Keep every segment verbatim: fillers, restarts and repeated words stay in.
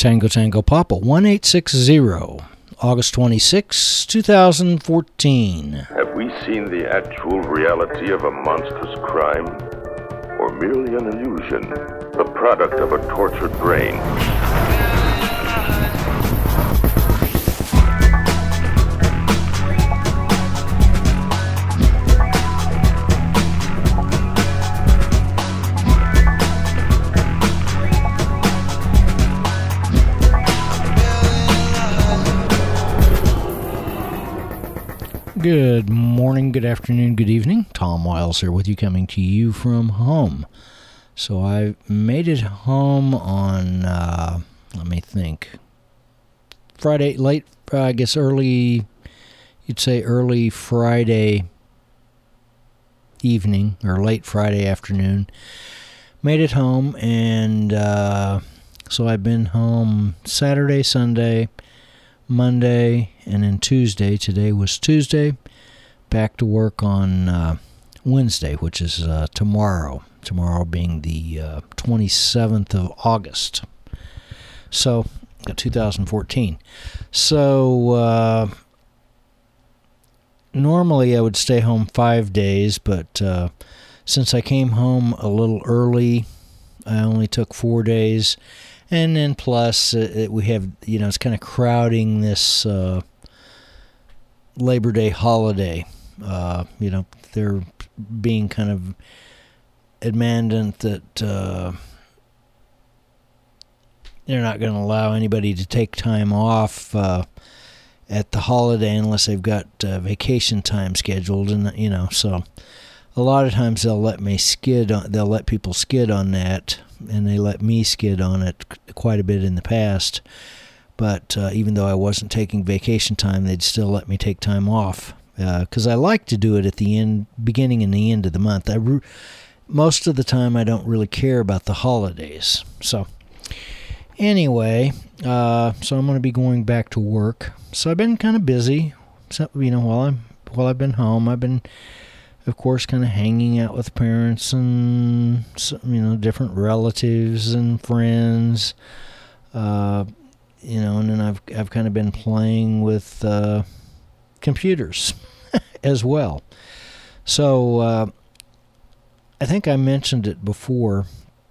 Tango Tango Papa, one eight six zero, August twenty-sixth, twenty fourteen. Have we seen the actual reality of a monstrous crime? Or merely an illusion, the product of a tortured brain? Good morning, good afternoon, good evening. Tom Wiles here with you, coming to you from home. So I made it home on, uh, let me think, Friday, late, uh, I guess early, you'd say early Friday evening or late Friday afternoon. Made it home, and uh, so I've been home Saturday, Sunday, Monday, and then Tuesday. Today was Tuesday. Back to work on uh, Wednesday, which is uh, tomorrow. Tomorrow being the uh, twenty-seventh of August. So, two thousand fourteen. So, uh, normally I would stay home five days, but uh, since I came home a little early, I only took four days. And then plus, uh, it, we have, you know, it's kind of crowding this uh, Labor Day holiday. Uh, you know, they're being kind of adamant that uh, they're not going to allow anybody to take time off uh, at the holiday unless they've got uh, vacation time scheduled. And, you know, so a lot of times they'll let me skid on, they'll let people skid on that. And they let me skid on it quite a bit in the past. But uh, even though I wasn't taking vacation time, they'd still let me take time off. Because uh, I like to do it at the end, beginning and the end of the month. I re- most of the time, I don't really care about the holidays. So anyway, uh, so I'm going to be going back to work. So I've been kind of busy. So, you know, while I'm while I've been home, I've been, of course, kind of hanging out with parents and, you know, different relatives and friends, uh, you know, and then I've I've kind of been playing with uh, computers as well. So uh, I think I mentioned it before.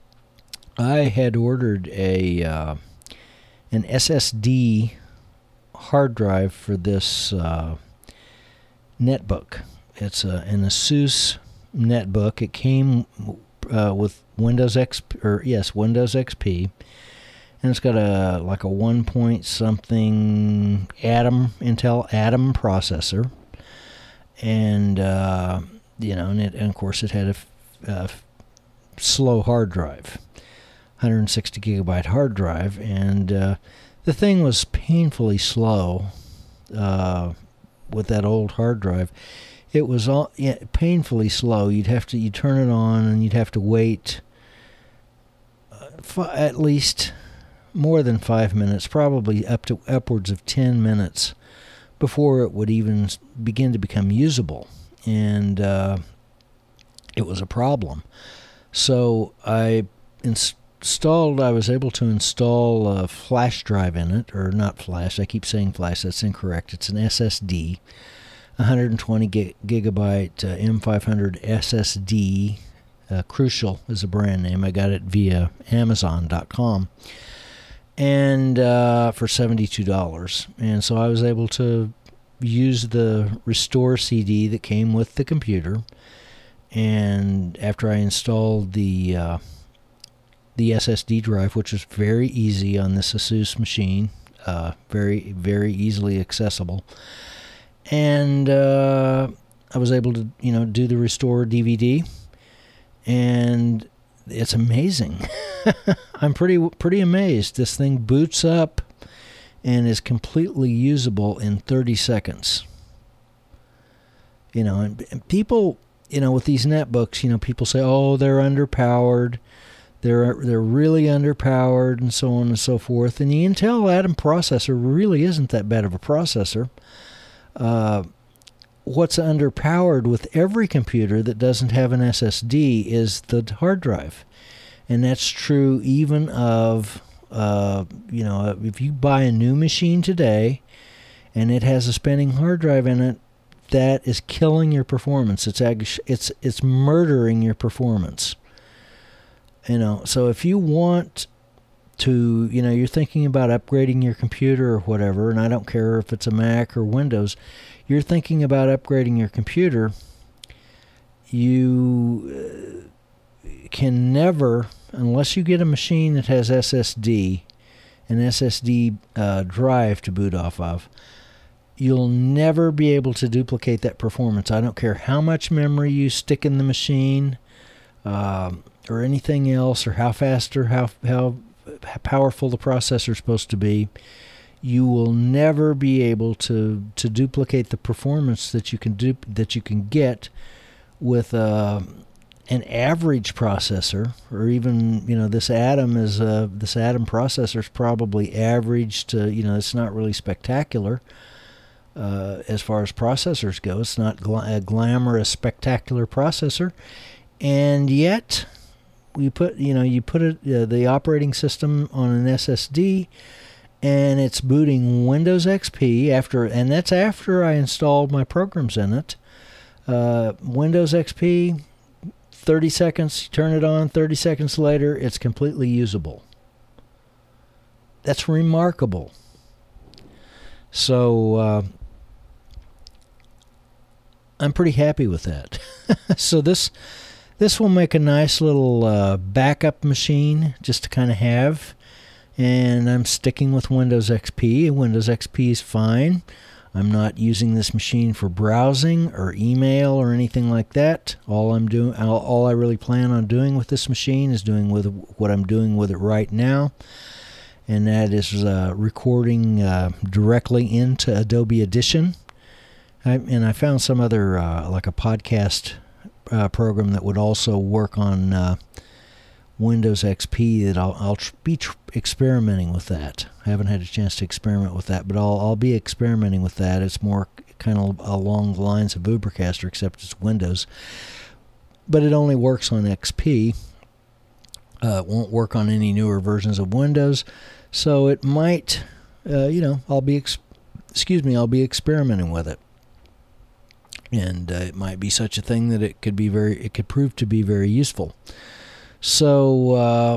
I had ordered a uh, an S S D hard drive for this uh, netbook. It's a, an ASUS netbook. It came uh, with Windows X P, or yes, Windows X P, and it's got a like a one point something Atom Intel Atom processor, and uh, you know, and, it, and of course it had a, a slow hard drive, one hundred sixty gigabyte hard drive, and uh, the thing was painfully slow uh, with that old hard drive. It was all yeah, painfully slow. You'd have to you turn it on and you'd have to wait uh, f- at least more than five minutes, probably up to upwards of ten minutes, before it would even begin to become usable, and uh, it was a problem. So I ins- installed. I was able to install a flash drive in it, or not flash. I keep saying flash. That's incorrect. It's an S S D. one hundred twenty gig- gigabyte uh, M five hundred S S D. Uh, Crucial is a brand name. I got it via Amazon dot com, and uh, for seventy-two dollars. And so I was able to use the Restore C D that came with the computer. And after I installed the uh, the S S D drive, which was very easy on this ASUS machine, uh, very very easily accessible. And uh, I was able to, you know, do the Restore D V D, and it's amazing. I'm pretty pretty amazed. This thing boots up and is completely usable in thirty seconds. You know, and, and people, you know, with these netbooks, you know, people say, "Oh, they're underpowered. They're they're really underpowered," and so on and so forth. And the Intel Atom processor really isn't that bad of a processor. Uh, what's underpowered with every computer that doesn't have an S S D is the hard drive. And that's true even of uh, you know, if you buy a new machine today and it has a spinning hard drive in it, that is killing your performance. It's ag- it's it's murdering your performance. You know, so if you want to, you know, you're thinking about upgrading your computer or whatever, and I don't care if it's a Mac or Windows, you're thinking about upgrading your computer, you uh, can never, unless you get a machine that has S S D, an S S D uh, drive to boot off of, you'll never be able to duplicate that performance. I don't care how much memory you stick in the machine, um, or anything else, or how fast or how how powerful the processor is supposed to be. You will never be able to to duplicate the performance that you can do that you can get with uh, an average processor, or even, you know, this Atom is uh, this Atom processor is probably average to, you know, it's not really spectacular uh, as far as processors go. It's not gla- a glamorous, spectacular processor, and yet we put, you know, you put it, uh, the operating system on an S S D, and it's booting Windows X P after, and that's after I installed my programs in it. Uh, Windows X P, thirty seconds, you turn it on, thirty seconds later, it's completely usable. That's remarkable. So, uh, I'm pretty happy with that. So this this will make a nice little uh, backup machine just to kind of have. And I'm sticking with Windows X P. Windows X P is fine. I'm not using this machine for browsing or email or anything like that. All I'm doing, all, all I really plan on doing with this machine is doing with what I'm doing with it right now, and that is uh, recording uh, directly into Adobe Audition. I, and I found some other, uh, like a podcast uh, program that would also work on uh, Windows X P that I'll, I'll tr- be tr- experimenting with that. I haven't had a chance to experiment with that, but I'll, I'll be experimenting with that. It's more kind of along the lines of Ubercaster, except it's Windows. But it only works on X P. Uh, it won't work on any newer versions of Windows. So it might, uh, you know, I'll be, ex- excuse me, I'll be experimenting with it. And uh, it might be such a thing that it could be very, it could prove to be very useful. So, uh,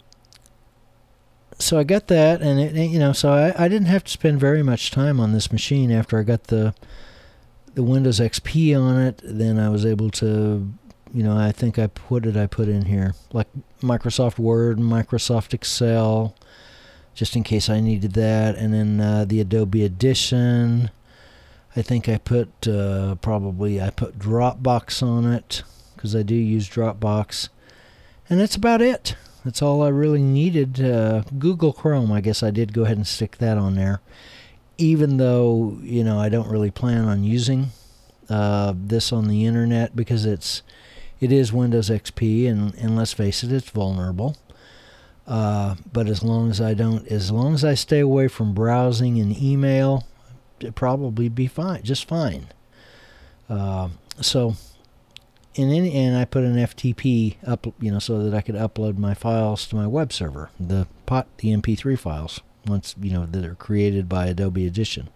so I got that, and it, you know, so I, I didn't have to spend very much time on this machine after I got the the Windows X P on it. Then I was able to, you know, I think I what did I put in here, like Microsoft Word, Microsoft Excel, just in case I needed that, and then uh, the Adobe Audition. I think I put uh, probably I put Dropbox on it because I do use Dropbox. And that's about it. That's all I really needed. Uh, Google Chrome, I guess I did go ahead and stick that on there. Even though, you know, I don't really plan on using uh, this on the internet because it's, it is Windows X P, and, and let's face it, it's vulnerable. Uh, but as long as I don't, as long as I stay away from browsing and email, it'd probably be fine, just fine. Uh, so... In any, and I put an F T P up, you know, so that I could upload my files to my web server, the pot, the M P three files, once, you know, that are created by Adobe Audition.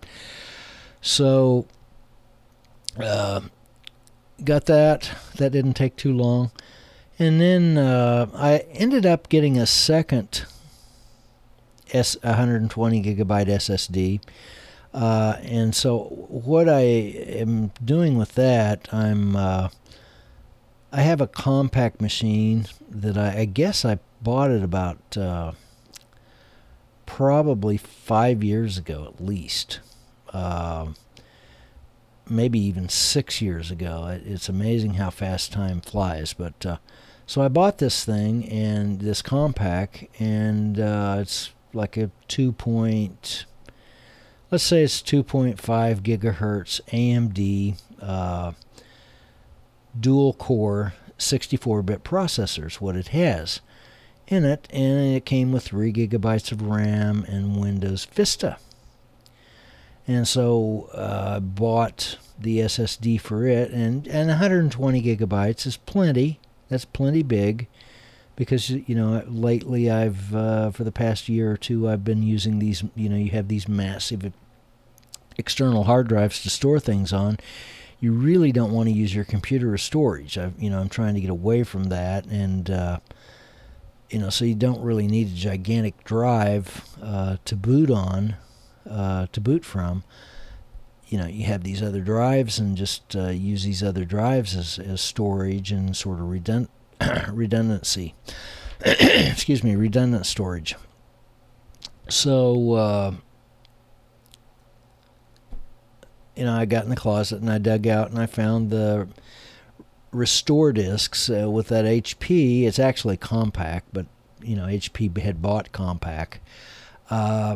So, uh, got that. That didn't take too long, and then uh, I ended up getting a second S one hundred twenty gigabyte S S D. Uh, and so, what I am doing with that, I'm uh, I have a compact machine that I, I guess I bought it about uh, probably five years ago at least. Uh, maybe even six years ago. It, it's amazing how fast time flies. But uh, so I bought this thing, and this compact, and uh, it's like a two point, let's say it's two point five gigahertz A M D uh, dual core sixty-four bit processors, what it has in it, and it came with three gigabytes of RAM and Windows Vista. And so uh, I bought the S S D for it, and, and one hundred twenty gigabytes is plenty. That's plenty big. because, you know, lately I've, uh, for the past year or two, I've been using these, you know, you have these massive external hard drives to store things on. You really don't want to use your computer as storage. I've, you know, I'm trying to get away from that, and, uh, you know, so you don't really need a gigantic drive uh, to boot on, uh, to boot from. You know, you have these other drives and just uh, use these other drives as, as storage and sort of redund- redundancy. Excuse me, redundant storage. So, uh, you know, I got in the closet and I dug out and I found the Restore discs uh, with that H P. It's actually Compaq, but, you know, H P had bought Compaq. Uh,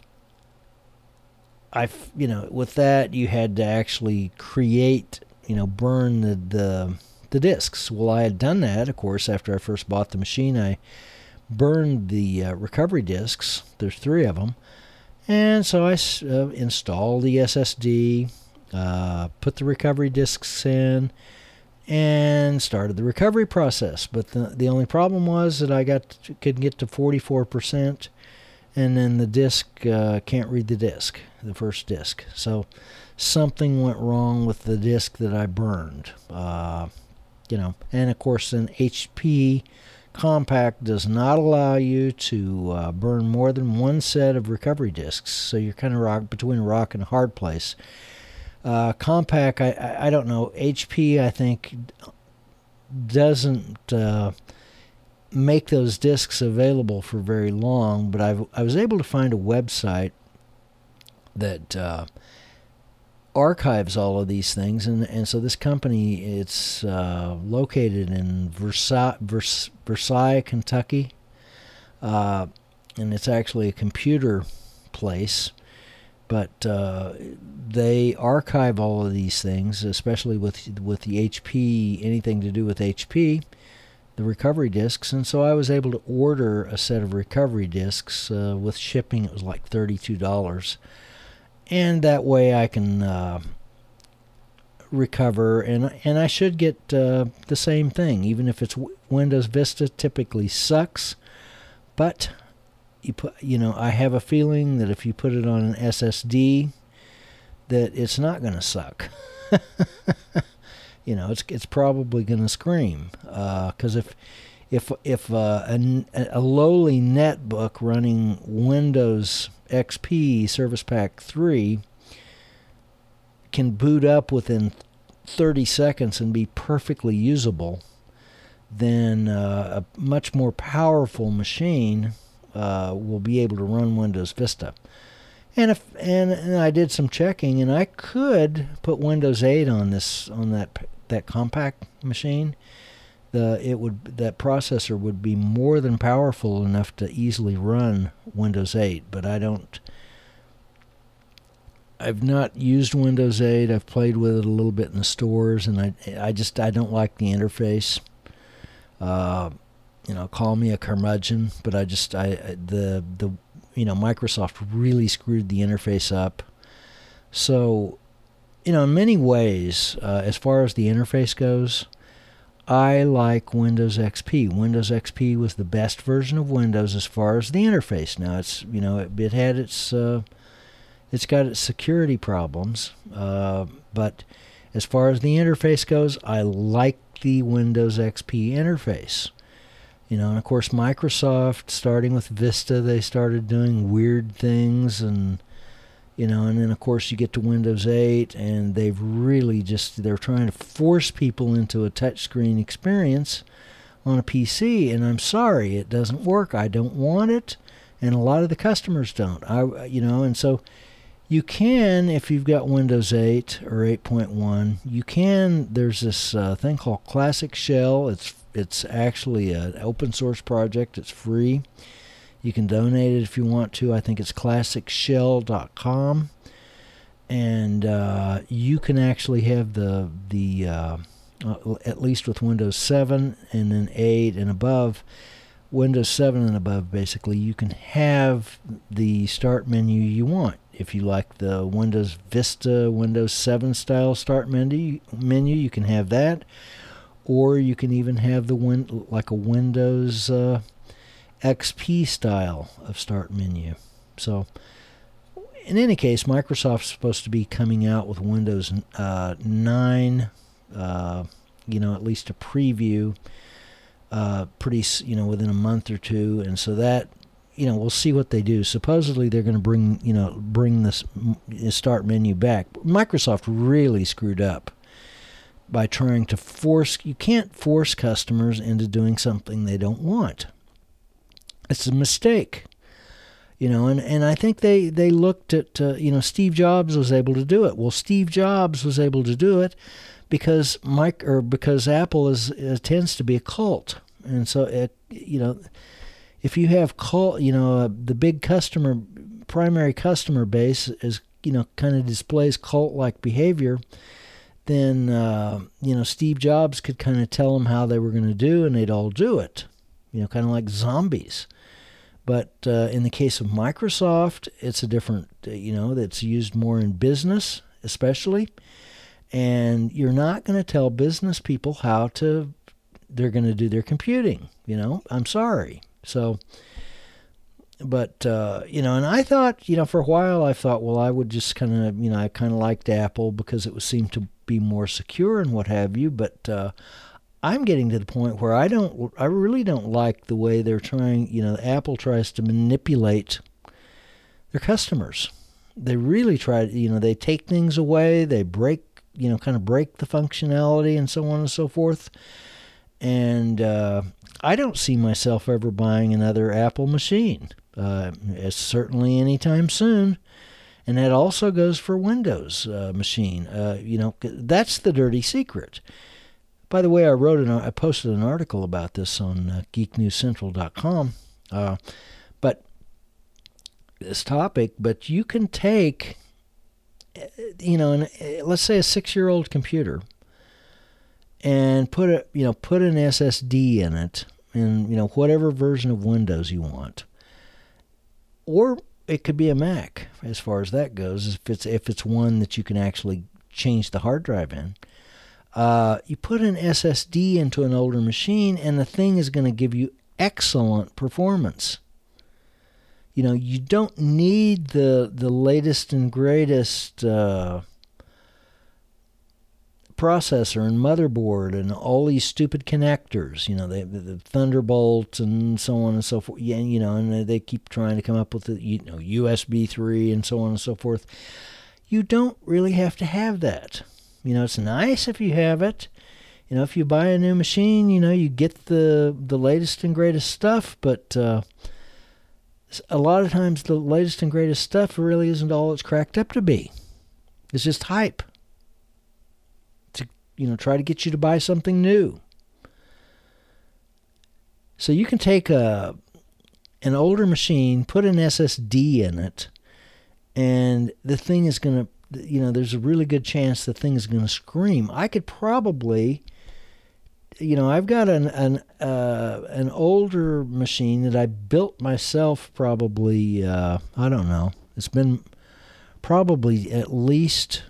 I, you know, with that you had to actually create, you know, burn the, the the discs. Well, I had done that, of course, after I first bought the machine. I burned the uh, recovery discs. There's three of them, and so I uh, installed the S S D, uh, put the recovery discs in, and started the recovery process. But the the only problem was that I got to, could get to forty-four percent. And then the disk uh, can't read the disk, the first disk. So something went wrong with the disk that I burned. Uh, you know, and of course, then H P Compaq does not allow you to uh, burn more than one set of recovery disks. So you're kind of rock between a rock and a hard place. Uh, Compaq, I, I I don't know. H P, I think, doesn't Uh, make those discs available for very long, but I've, I was able to find a website that uh, archives all of these things, and, and so this company, it's uh, located in Versailles, Vers, Versailles Kentucky, uh, and it's actually a computer place, but uh, they archive all of these things, especially with with the H P, anything to do with H P, the recovery discs. And so I was able to order a set of recovery discs uh, with shipping. It was like thirty-two dollars, and that way I can uh, recover, and and I should get uh, the same thing, even if it's w- Windows Vista. Typically sucks, but you put you know I have a feeling that if you put it on an S S D, that it's not going to suck. You know, it's it's probably going to scream, because uh, if if if uh, a, a lowly netbook running Windows X P Service Pack three can boot up within thirty seconds and be perfectly usable, then uh, a much more powerful machine uh, will be able to run Windows Vista. And if and, and I did some checking, and I could put Windows eight on this on that that Compaq machine. The it would that processor would be more than powerful enough to easily run Windows eight. But I don't. I've not used Windows eight. I've played with it a little bit in the stores, and I I just I don't like the interface. Uh, you know, call me a curmudgeon, but I just I the the you know, Microsoft really screwed the interface up. So, you know, in many ways, uh, as far as the interface goes, I like Windows X P. Windows X P was the best version of Windows as far as the interface. Now, it's, you know, it, it had its, uh, it's got its security problems, uh, but as far as the interface goes, I like the Windows X P interface. You know, and of course, Microsoft, starting with Vista, they started doing weird things, and, you know, and then of course you get to Windows eight, and they've really just, they're trying to force people into a touchscreen experience on a P C, and I'm sorry, it doesn't work. I don't want it, and a lot of the customers don't. I, you know, and so you can, if you've got Windows eight or eight point one, you can, there's this uh, thing called Classic Shell. It's It's actually an open source project. It's free. You can donate it if you want to. I think it's classic shell dot com, and uh, you can actually have the the uh, uh, at least with Windows seven and then eight and above, Windows seven and above, basically, you can have the start menu you want. If you like the Windows Vista, Windows seven style start menu, menu, you can have that. or you can even have the win like a Windows uh, X P style of start menu. So in any case, Microsoft's supposed to be coming out with Windows uh, nine, uh, you know, at least a preview, uh, pretty, you know, within a month or two, and so that, you know, we'll see what they do. Supposedly they're going to bring, you know, bring this start menu back. Microsoft really screwed up by trying to force, you can't force customers into doing something they don't want. It's a mistake. You know, and, and I think they, they looked at, uh, you know, Steve Jobs was able to do it. Well, Steve Jobs was able to do it because Mike or because Apple is uh, tends to be a cult. And so, it, you know, if you have cult, you know, uh, the big customer, primary customer base is, you know, kind of displays cult-like behavior, then, uh, you know, Steve Jobs could kind of tell them how they were going to do, and they'd all do it, you know, kind of like zombies. But uh, in the case of Microsoft, it's a different, uh, you know, that's used more in business, especially. And you're not going to tell business people how to, they're going to do their computing, you know. I'm sorry. So, but, uh, you know, and I thought, you know, for a while I thought, well, I would just kind of, you know, I kind of liked Apple because it would seem to be more secure and what have you. But uh, I'm getting to the point where I don't, I really don't like the way they're trying, you know, Apple tries to manipulate their customers. They really try to, you know, they take things away, they break, you know, kind of break the functionality and so on and so forth. And uh, I don't see myself ever buying another Apple machine, uh, it's certainly anytime soon. And that also goes for Windows uh, machine. Uh, you know, that's the dirty secret. By the way, I wrote an, I posted an article about this on uh, geek news central dot com. Uh, but this topic, but you can take, you know, an, let's say a six-year-old computer, and put a, you know, put an S S D in it, in, you know, whatever version of Windows you want, or it could be a Mac, as far as that goes, if it's if it's one that you can actually change the hard drive in. Uh, you put an S S D into an older machine, and the thing is going to give you excellent performance. You know, you don't need the the latest and greatest uh, processor and motherboard and all these stupid connectors. You know, they, the, the Thunderbolt and so on and so forth. Yeah, you know, and they keep trying to come up with the, you know, U S B three and so on and so forth. You don't really have to have that. You know, it's nice if you have it. You know, if you buy a new machine, you know, you get the the latest and greatest stuff, but uh, a lot of times the latest and greatest stuff really isn't all it's cracked up to be. It's just hype to, you know, try to get you to buy something new. So you can take a an older machine, put an S S D in it, and the thing is going to, you know, there's a really good chance the thing is going to scream. I could probably, you know, I've got an an uh, an older machine that I built myself probably, uh, I don't know, it's been probably at least,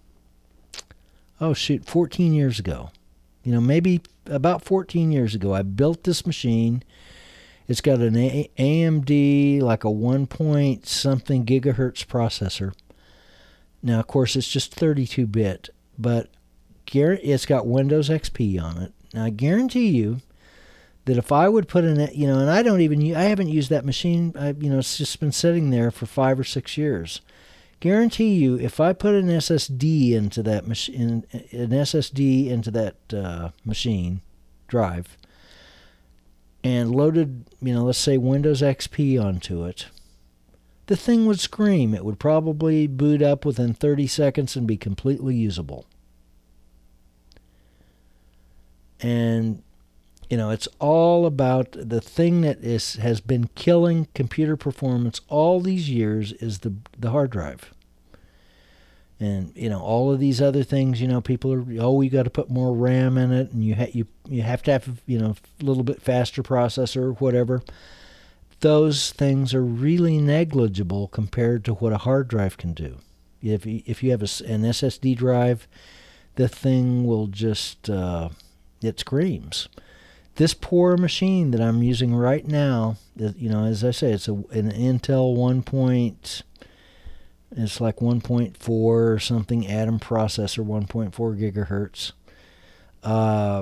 oh shoot, fourteen years ago. You know, maybe about fourteen years ago, I built this machine. It's got an A M D, like a one point something gigahertz processor. Now, of course, it's just thirty-two bit, but it's got Windows X P on it. Now, I guarantee you that if I would put in, you know, and I don't even, I haven't used that machine, I, you know, it's just been sitting there for five or six years. Guarantee you, if I put an S S D into that machine, an S S D into that uh, machine drive, and loaded, you know, let's say Windows X P onto it, the thing would scream. It would probably boot up within thirty seconds and be completely usable. And, you know, it's all about the thing that is has been killing computer performance all these years is the the hard drive. And, you know, all of these other things, you know, people are, oh, you got to put more RAM in it, and you ha- you you have to have, you know, a little bit faster processor or whatever. Those things are really negligible compared to what a hard drive can do. If you, if you have a, an S S D drive, the thing will just, uh, it screams. This poor machine that I'm using right now, you know, as I say, it's a, an Intel one. It's like one point four or something Atom processor, one point four gigahertz. Uh,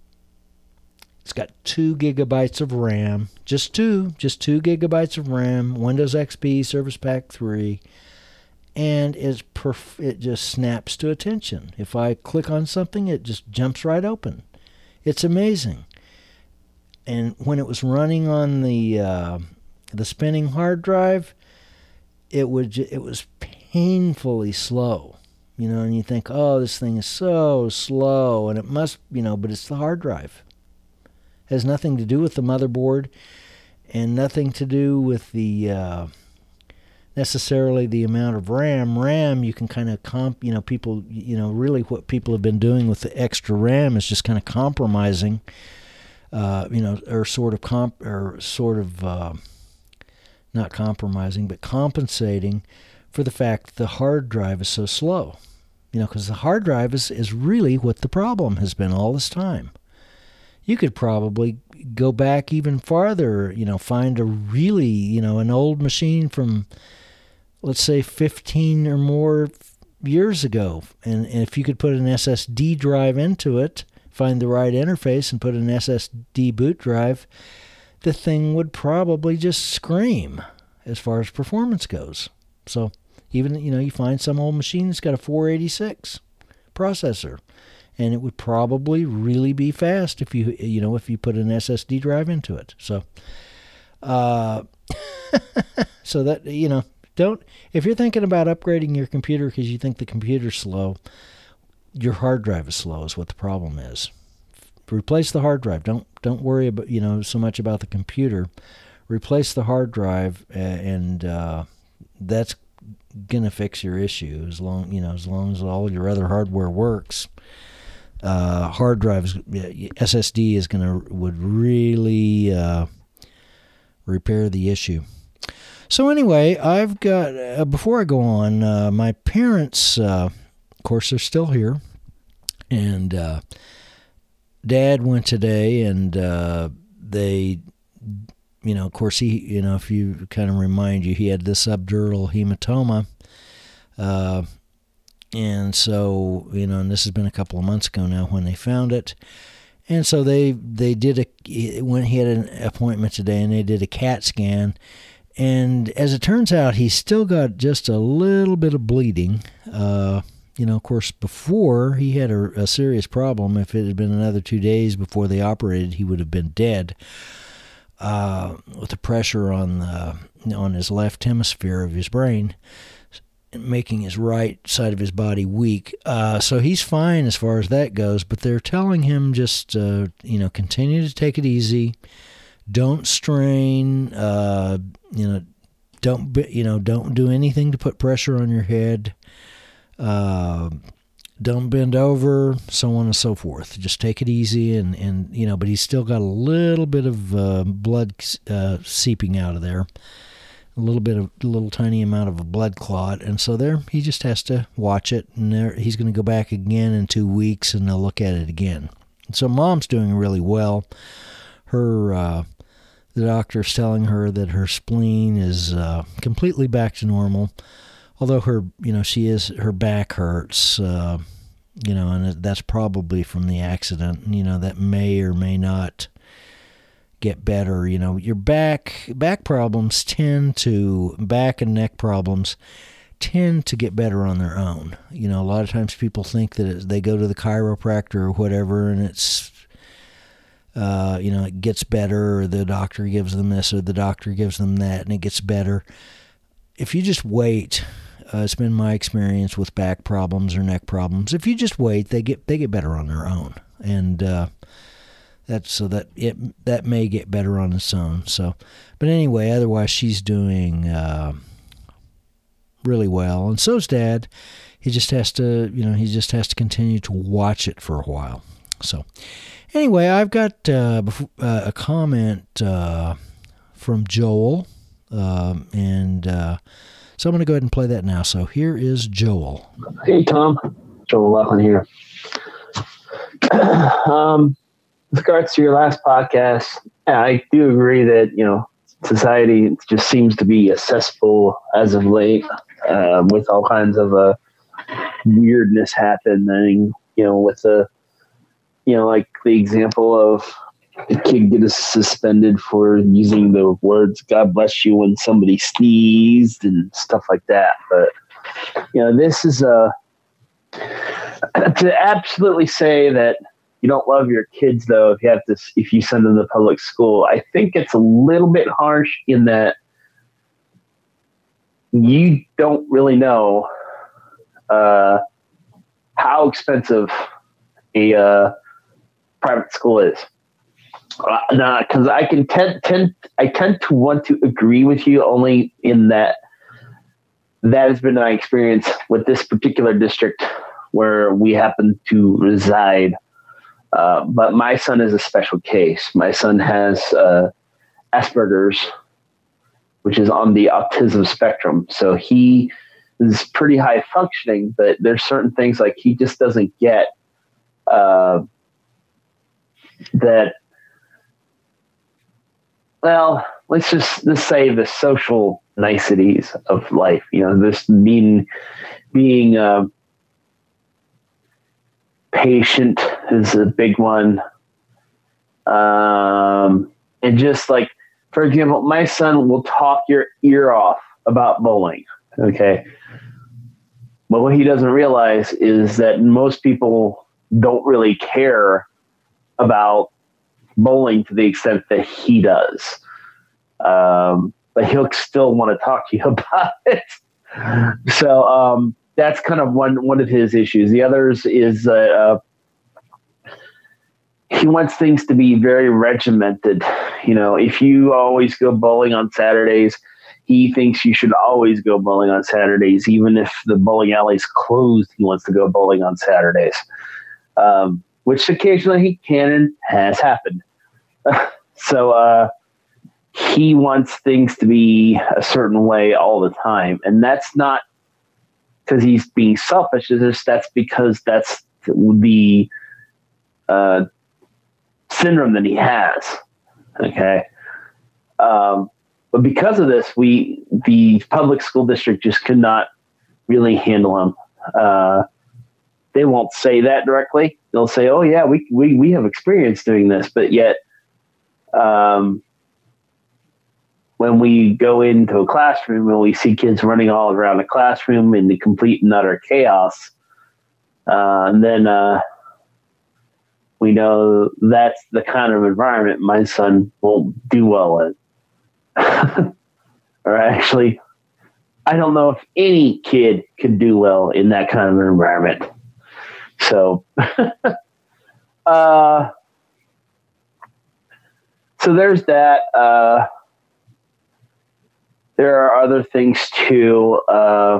it's got two gigabytes of RAM, just two, just two gigabytes of RAM, Windows X P, Service Pack three, and it's perf- it just snaps to attention. If I click on something, it just jumps right open. It's amazing. And when it was running on the uh, the spinning hard drive, it would it was painfully slow, you know. And you think, oh, this thing is so slow, and it must, you know, but it's the hard drive. It has nothing to do with the motherboard, and nothing to do with the uh, necessarily the amount of RAM. RAM, you can kind of comp, you know, people, you know, really what people have been doing with the extra RAM is just kind of compromising. Uh, you know, or sort of comp, or sort of uh, not compromising, but compensating for the fact that the hard drive is so slow. You know, because the hard drive is, is really what the problem has been all this time. You could probably go back even farther, you know, find a really, you know, an old machine from, let's say, fifteen or more years ago. And, and if you could put an S S D drive into it, find the right interface and put an S S D boot drive, the thing would probably just scream as far as performance goes. So even, you know, you find some old machine that's got a four eighty-six processor, and it would probably really be fast if you, you know, if you put an S S D drive into it. So, uh, so that, you know, don't, if you're thinking about upgrading your computer because you think the computer's slow, your hard drive is slow is what the problem is. Replace the hard drive. Don't don't worry about, you know, so much about the computer. Replace the hard drive, and uh, that's gonna fix your issue. As long, you know, as long as all your other hardware works, uh, hard drives, S S D is gonna would really uh, repair the issue. So anyway, I've got uh, before I go on, uh, my parents. Uh, Of course, they're still here, and uh, Dad went today, and uh, they, you know, of course, he, you know, if you kind of remind you, he had this subdural hematoma, uh, and so, you know, and this has been a couple of months ago now when they found it, and so they they did a when he had an appointment today, and they did a CAT scan. And as it turns out, he's still got just a little bit of bleeding. Uh, You know, of course, before he had a, a serious problem. If it had been another two days before they operated, he would have been dead uh, with the pressure on the, on his left hemisphere of his brain, making his right side of his body weak. Uh, so he's fine as far as that goes. But they're telling him just, uh, you know, continue to take it easy, don't strain, uh, you know, don't you know, don't do anything to put pressure on your head. Uh, don't bend over, so on and so forth. Just take it easy, and, and you know, but he's still got a little bit of uh, blood uh, seeping out of there, a little bit of, a little tiny amount of a blood clot, and so there, he just has to watch it, and there, he's going to go back again in two weeks, and they'll look at it again. And so Mom's doing really well. Her, uh, the doctor's telling her that her spleen is uh, completely back to normal. Although her, you know, she is, her back hurts, uh, you know, and that's probably from the accident. You know, that may or may not get better. You know, your back, back problems tend to, back and neck problems tend to get better on their own. You know, a lot of times people think that it, they go to the chiropractor or whatever, and it's, uh, you know, it gets better, or the doctor gives them this, or the doctor gives them that, and it gets better. If you just wait, uh, it's been my experience with back problems or neck problems. If you just wait, they get they get better on their own, and uh, that's so that it that may get better on its own. So, but anyway, otherwise she's doing uh, really well, and so's Dad. He just has to, you know, he just has to continue to watch it for a while. So, anyway, I've got uh, uh, a comment uh, from Joel. Um, and uh, so I'm going to go ahead and play that now. So here is Joel. Hey, Tom. Joel Laughlin here. um, with regards to your last podcast, yeah, I do agree that, you know, society just seems to be a cesspool as of late, uh, with all kinds of uh, weirdness happening, you know, with the, you know, like the example of the kid getting suspended for using the words "God bless you" when somebody sneezed and stuff like that. But, you know, this is a, to absolutely say that you don't love your kids, though, if you have to, if you send them to public school, I think it's a little bit harsh in that you don't really know uh, how expensive a uh, private school is. Uh, nah, because I can tend, tend, I tend to want to agree with you only in that that has been my experience with this particular district where we happen to reside. Uh, but my son is a special case. My son has uh, Asperger's, which is on the autism spectrum. So he is pretty high functioning, but there's certain things like he just doesn't get uh, that. Well, let's just, let's say the social niceties of life, you know, this being, being uh, patient is a big one. Um, and just like, for example, my son will talk your ear off about bowling. Okay. But what he doesn't realize is that most people don't really care about bowling to the extent that he does. Um, but he'll still want to talk to you about it. So um, that's kind of one, one of his issues. The others is uh, uh, he wants things to be very regimented. You know, if you always go bowling on Saturdays, he thinks you should always go bowling on Saturdays. Even if the bowling alley's closed, he wants to go bowling on Saturdays, um, which occasionally he can and has happened. So uh, he wants things to be a certain way all the time. And that's not because he's being selfish. It's just that's because that's the uh, syndrome that he has. Okay. Um, but because of this, we, the public school district just could not really handle him. Uh, they won't say that directly. They'll say, oh yeah, we, we, we have experience doing this, but yet, um, when we go into a classroom and we see kids running all around the classroom in the complete and utter chaos, uh, and then, uh, we know that's the kind of environment my son won't do well in. Or actually, I don't know if any kid could do well in that kind of environment. So, uh, so there's that. Uh, there are other things too, uh,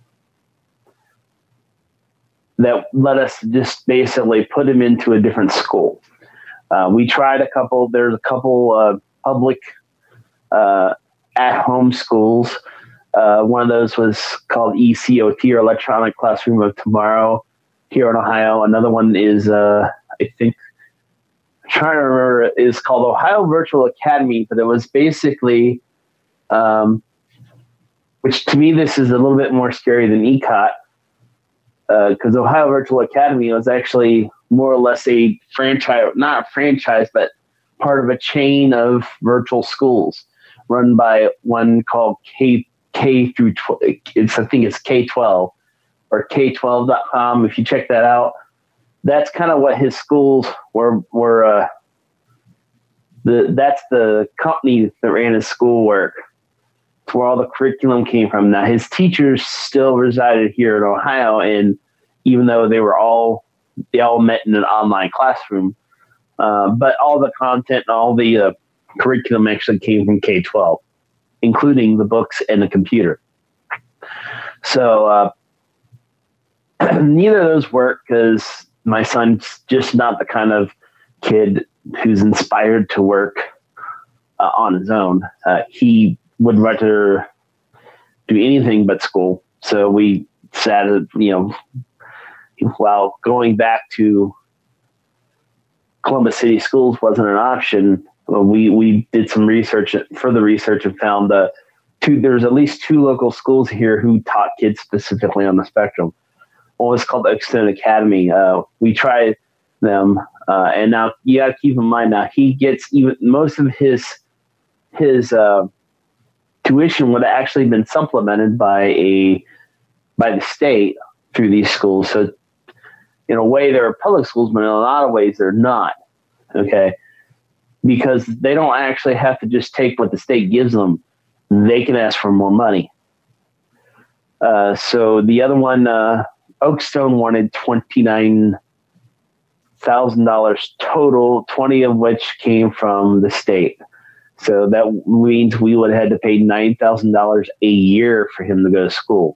that let us just basically put him into a different school. Uh, we tried a couple, there's a couple uh, public uh, at-home schools. Uh, one of those was called E C O T, or Electronic Classroom of Tomorrow, here in Ohio. Another one is, uh, I think, I'm trying to remember, is called Ohio Virtual Academy, but it was basically, um, which to me, this is a little bit more scary than E C O T, because uh, Ohio Virtual Academy was actually more or less a franchise, not a franchise, but part of a chain of virtual schools run by one called K K through twelve. It's, I think it's K twelve or K twelve dot com. If you check that out, that's kind of what his schools were. Were uh, the that's the company that ran his schoolwork. It's where all the curriculum came from. Now his teachers still resided here in Ohio, and even though they were all they all met in an online classroom, uh, but all the content and all the uh, curriculum actually came from K twelve, including the books and the computer. So uh, neither of those work because my son's just not the kind of kid who's inspired to work uh, on his own. Uh, he would rather do anything but school. So we sat, you know, while going back to Columbus City Schools wasn't an option, well, we we did some research, further research, and found that two there's at least two local schools here who taught kids specifically on the spectrum. One was called Oakstone Academy. Uh, we tried them, uh, and now you got to keep in mind now he gets even most of his his uh, tuition would have actually been supplemented by a by the state through these schools. So in a way, they're public schools, but in a lot of ways, they're not. Okay, because they don't actually have to just take what the state gives them; they can ask for more money. Uh, so the other one, uh, Oakstone, wanted twenty nine thousand dollars total, twenty of which came from the state. So that means we would have had to pay nine thousand dollars a year for him to go to school.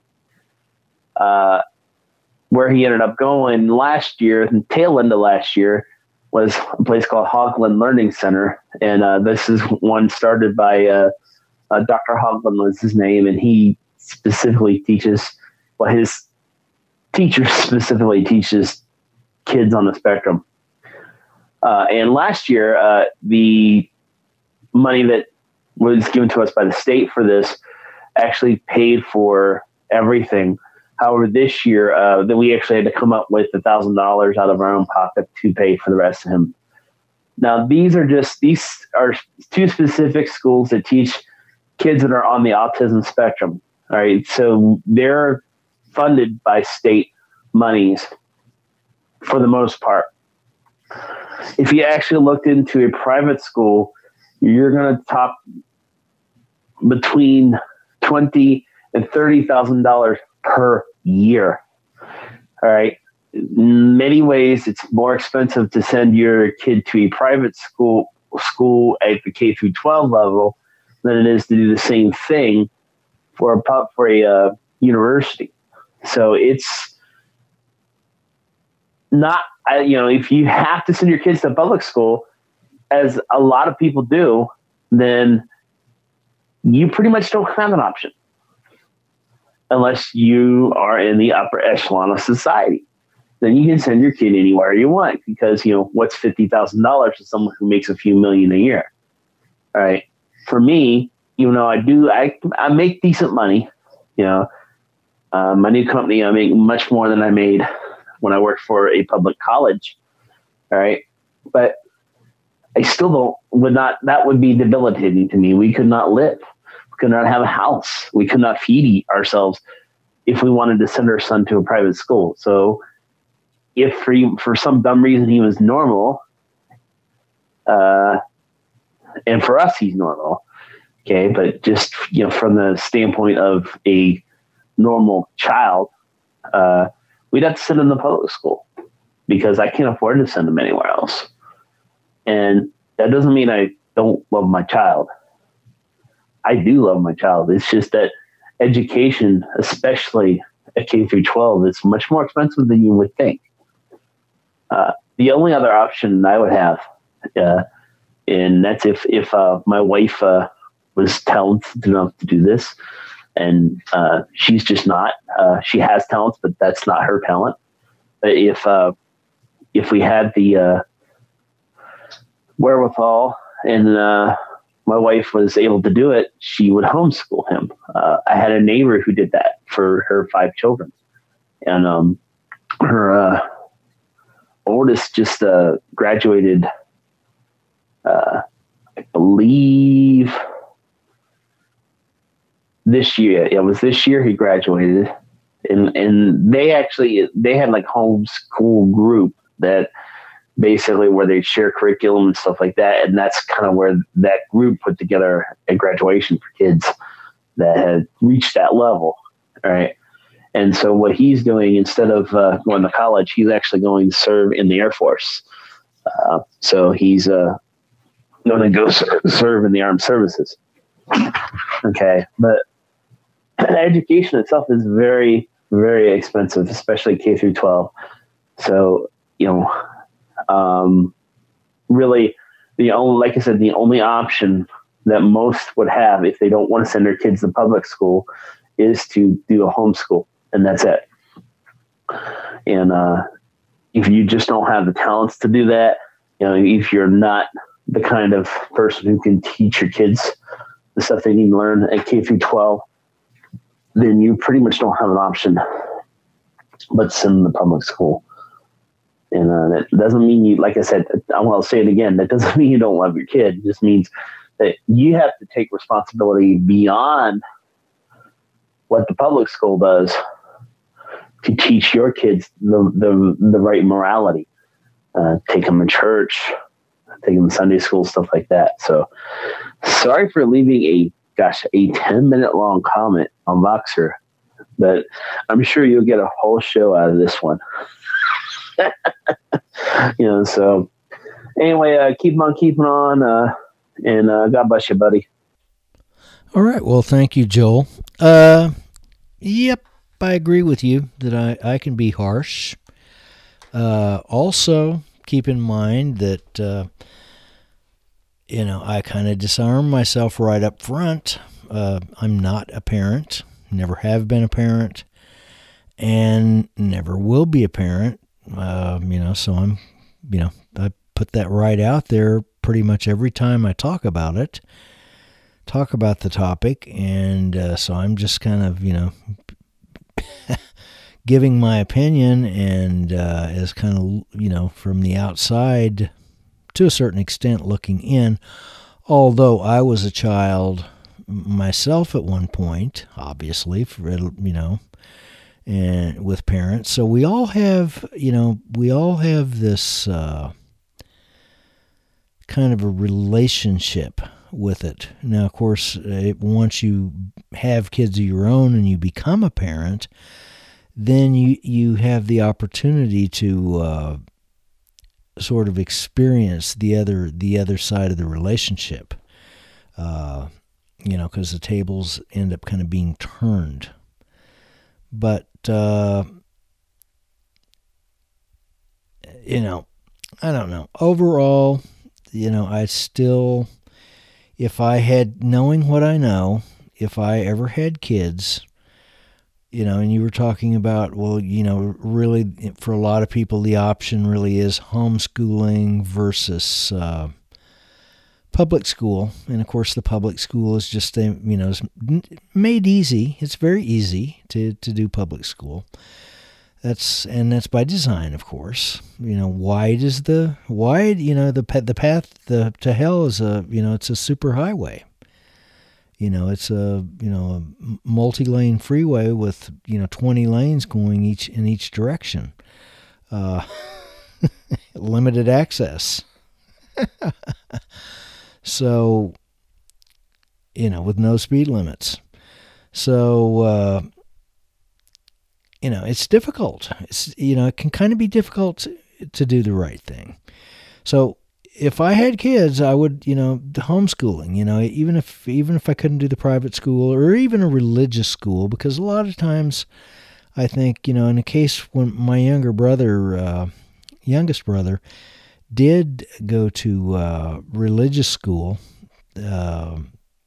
Uh, where he ended up going last year, the tail end of last year, was a place called Hogland Learning Center. And uh, this is one started by uh, uh, Doctor Hogland was his name, and he specifically teaches, well, his teacher specifically teaches kids on the spectrum. Uh, and last year, uh, the money that was given to us by the state for this actually paid for everything. However, this year, uh, then we actually had to come up with a thousand dollars out of our own pocket to pay for the rest of him. Now, these are just these are two specific schools that teach kids that are on the autism spectrum. All right, so they're funded by state monies for the most part. If you actually looked into a private school, you're going to top between twenty and thirty thousand dollars per year. All right. In many ways, it's more expensive to send your kid to a private school school at the K through twelve level than it is to do the same thing for a for a uh, university. So it's not, you know, if you have to send your kids to public school, as a lot of people do, then you pretty much don't have an option. Unless you are in the upper echelon of society, then you can send your kid anywhere you want because, you know, what's fifty thousand dollars to someone who makes a few million a year? All right. For me, even though I do, I, I make decent money, you know, uh, my new company, I make much more than I made when I worked for a public college. All right. But I still don't, would not, that would be debilitating to me. We could not live. Could not have a house. We could not feed ourselves if we wanted to send our son to a private school. So if for, for some dumb reason he was normal, uh, and for us, he's normal. Okay. But just, you know, from the standpoint of a normal child, uh, we'd have to send him to public school because I can't afford to send him anywhere else. And that doesn't mean I don't love my child. I do love my child. It's just that education, especially at K through twelve, is much more expensive than you would think. Uh, the only other option I would have, uh, and that's if if uh, my wife uh, was talented enough to do this, and uh, she's just not. Uh, she has talents, but that's not her talent. But if uh, if we had the uh, wherewithal and uh, my wife was able to do it, she would homeschool him. Uh, I had a neighbor who did that for her five children. And um, her uh, oldest just uh, graduated, uh, I believe, this year. It was this year he graduated. And, and they actually, they had like homeschool group that basically where they share curriculum and stuff like that. And that's kind of where that group put together a graduation for kids that had reached that level. All right. And so what he's doing, instead of uh, going to college, he's actually going to serve in the Air Force. Uh, so he's uh, going to go serve, serve in the armed services. Okay. But education itself is very, very expensive, especially K through twelve. So, you know, Um, really, the only, like I said, the only option that most would have if they don't want to send their kids to public school is to do a homeschool, and that's it. And uh, if you just don't have the talents to do that, you know, if you're not the kind of person who can teach your kids the stuff they need to learn at K through twelve, then you pretty much don't have an option but send them to public school. And uh, that doesn't mean you, like I said, I want to say it again, that doesn't mean you don't love your kid. It just means that you have to take responsibility beyond what the public school does to teach your kids the the, the right morality. Uh, take them to church, take them to Sunday school, stuff like that. So sorry for leaving a, gosh, a ten minute long comment on Voxer, but I'm sure you'll get a whole show out of this one. You know, so anyway, uh, keep on keeping on, uh, and uh, God bless you, buddy. All right. Well, thank you, Joel. Uh, yep, I agree with you that I, I can be harsh. Uh, also, keep in mind that, uh, you know, I kind of disarm myself right up front. Uh, I'm not a parent, never have been a parent, and never will be a parent. Uh, you know, so I'm, you know, I put that right out there pretty much every time I talk about it, talk about the topic. And uh, so I'm just kind of, you know, giving my opinion and uh, as kind of, you know, from the outside to a certain extent looking in, although I was a child myself at one point, obviously, for, you know, and with parents. So we all have, you know, we all have this uh, kind of a relationship with it. Now, of course, it, once you have kids of your own and you become a parent, then you, you have the opportunity to uh, sort of experience the other the other side of the relationship. Uh, you know, because the tables end up kind of being turned. But, uh, you know, I don't know. Overall, you know, I still, if I had, knowing what I know, if I ever had kids, you know, and you were talking about, well, you know, really, for a lot of people, the option really is homeschooling versus uh, public school. And of course, the public school is just, a, you know, made easy. It's very easy to, to do public school. That's, and that's by design, of course. You know, wide is the, wide, you know, the, the path the, to hell is a, you know, it's a super highway. You know, it's a, you know, a multi-lane freeway with, you know, twenty lanes going each in each direction. Uh, limited access. So, you know, with no speed limits. So, uh, you know, it's difficult. It's, you know, it can kind of be difficult to, to do the right thing. So, if I had kids, I would, you know, the homeschooling, you know, even if even if I couldn't do the private school or even a religious school, because a lot of times I think, you know, in a case when my younger brother, uh, youngest brother, did go to uh, religious school, uh,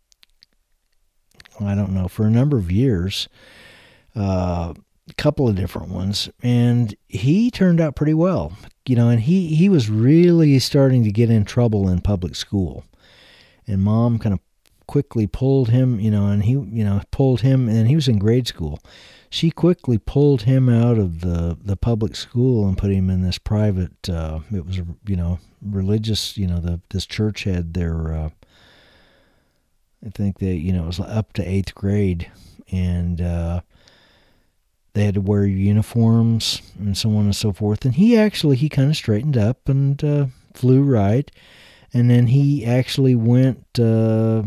I don't know, for a number of years, uh, a couple of different ones, and he turned out pretty well. You know, and he, he was really starting to get in trouble in public school. And Mom kind of quickly pulled him, you know, and he, you know, pulled him, and he was in grade school. She quickly pulled him out of the, the public school and put him in this private, uh, it was, you know, religious, you know, the this church had their, uh, I think they, you know, it was up to eighth grade. And, uh, they had to wear uniforms and so on and so forth. And he actually, he kind of straightened up and uh, flew right. And then he actually went uh,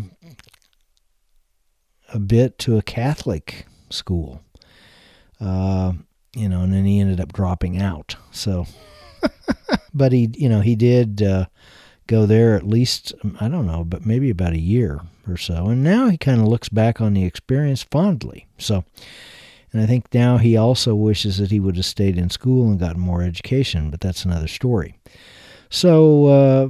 a bit to a Catholic school. Uh, you know, and then he ended up dropping out. So, but he, you know, he did uh, go there at least, I don't know, but maybe about a year or so. And now he kind of looks back on the experience fondly. So, and I think now he also wishes that he would have stayed in school and gotten more education, but that's another story. So, uh,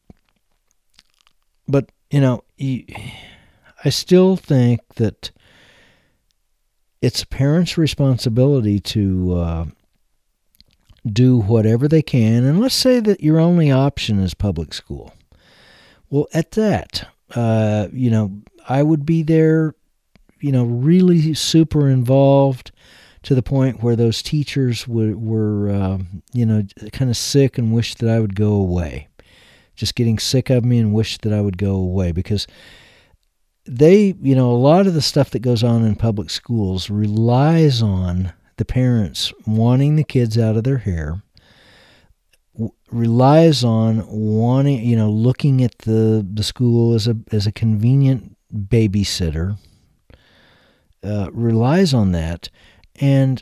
but, you know, he, I still think that it's a parent's responsibility to uh, do whatever they can, and let's say that your only option is public school. Well, at that, uh, you know, I would be there, you know, really super involved to the point where those teachers were, were uh, you know, kind of sick and wished that I would go away. Just getting sick of me and wished that I would go away, because they, you know, a lot of the stuff that goes on in public schools relies on the parents wanting the kids out of their hair, w- relies on wanting, you know, looking at the, the school as a as a convenient babysitter, uh, relies on that, and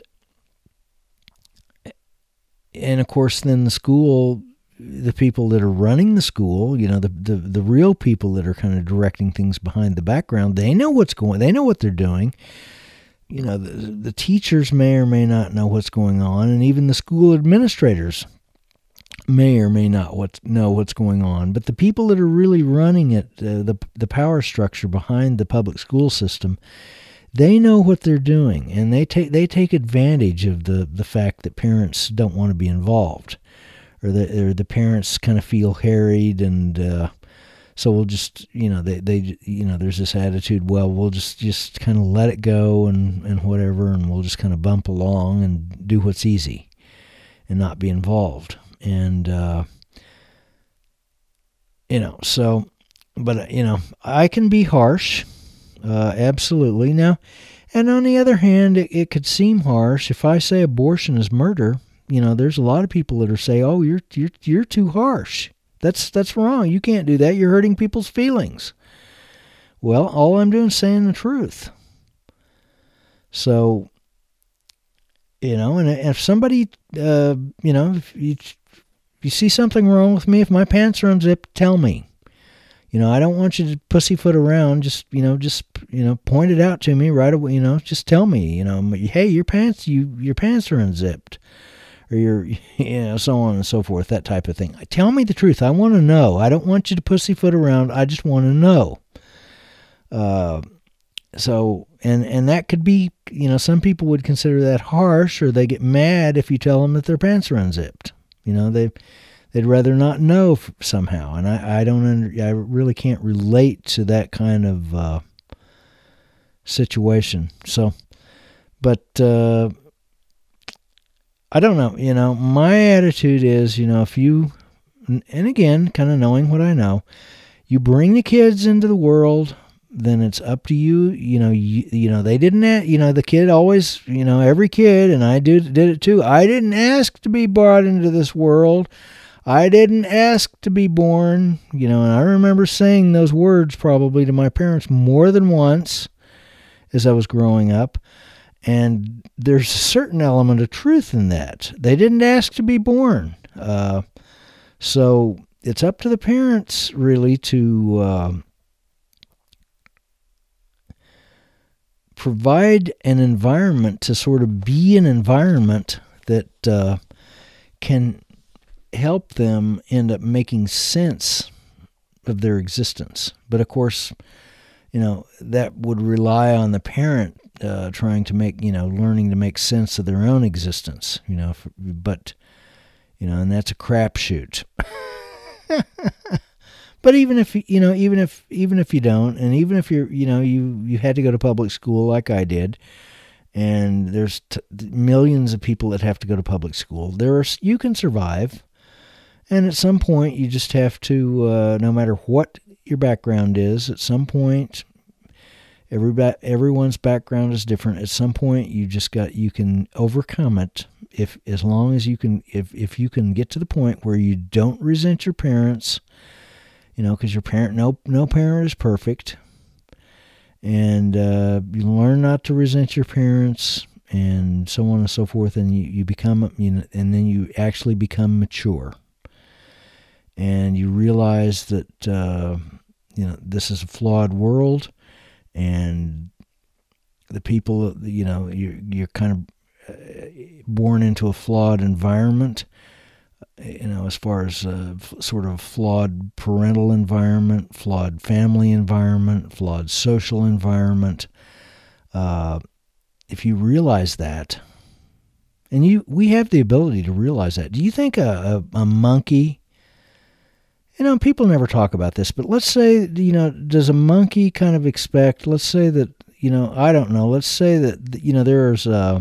and of course then the school, the people that are running the school, you know, the, the, the real people that are kind of directing things behind the background, they know what's going, they know what they're doing. You know, the, the teachers may or may not know what's going on, and even the school administrators may or may not what, know what's going on. But the people that are really running it, uh, the the power structure behind the public school system, they know what they're doing, and they take they take advantage of the, the fact that parents don't want to be involved, or the or the parents kind of feel harried, and uh, so we'll just, you know, they, they, you know, there's this attitude, well, we'll just, just kind of let it go and, and whatever, and we'll just kind of bump along and do what's easy and not be involved. And, uh, you know, so, but, you know, I can be harsh, uh, absolutely. Now, and on the other hand, it, it could seem harsh if I say abortion is murder. You know, there's a lot of people that are say, oh, you're, you're, you're too harsh. That's that's wrong. You can't do that. You're hurting people's feelings. Well, all I'm doing is saying the truth. So, you know, and if somebody, uh, you know, if you, if you see something wrong with me, if my pants are unzipped, tell me. You know, I don't want you to pussyfoot around. Just, you know, just, you know, point it out to me right away. You know, just tell me, you know, hey, your pants, you your pants are unzipped. Or you're, you know, so on and so forth, that type of thing. Tell me the truth. I want to know. I don't want you to pussyfoot around. I just want to know. Uh, so, and and that could be, you know, some people would consider that harsh, or they get mad if you tell them that their pants are unzipped. You know, they they'd rather not know somehow. And I I don't under, I really can't relate to that kind of uh, situation. So, but. Uh, I don't know, you know, my attitude is, you know, if you, and again, kind of knowing what I know, you bring the kids into the world, then it's up to you, you know, you, you know, they didn't, you know, the kid always, you know, every kid, and I did, did it too, I didn't ask to be brought into this world, I didn't ask to be born, you know, and I remember saying those words probably to my parents more than once as I was growing up. And there's a certain element of truth in that. They didn't ask to be born. Uh, so it's up to the parents, really, to uh, provide an environment, to sort of be an environment that uh, can help them end up making sense of their existence. But, of course, you know, that would rely on the parent Uh, trying to make, you know, learning to make sense of their own existence, you know, for, but, you know, and that's a crapshoot. But even if, you know, even if, even if you don't, and even if you're, you know, you, you had to go to public school like I did, and there's t- millions of people that have to go to public school, there are, you can survive. And at some point you just have to, uh, no matter what your background is, at some point, Everybody, everyone's background is different. At some point, you just got, you can overcome it if, as long as you can, if, if you can get to the point where you don't resent your parents, you know, because your parent, no, no parent is perfect, and uh, you learn not to resent your parents, and so on and so forth, and you, you become, you know, and then you actually become mature, and you realize that, uh, you know, this is a flawed world. And the people, you know, you're, you're kind of born into a flawed environment, you know, as far as a sort of flawed parental environment, flawed family environment, flawed social environment. Uh, if you realize that, And you, we have the ability to realize that. Do you think a, a, a monkey, you know, people never talk about this, but let's say, you know, does a monkey kind of expect, let's say that, you know, I don't know, let's say that, you know, there's, uh,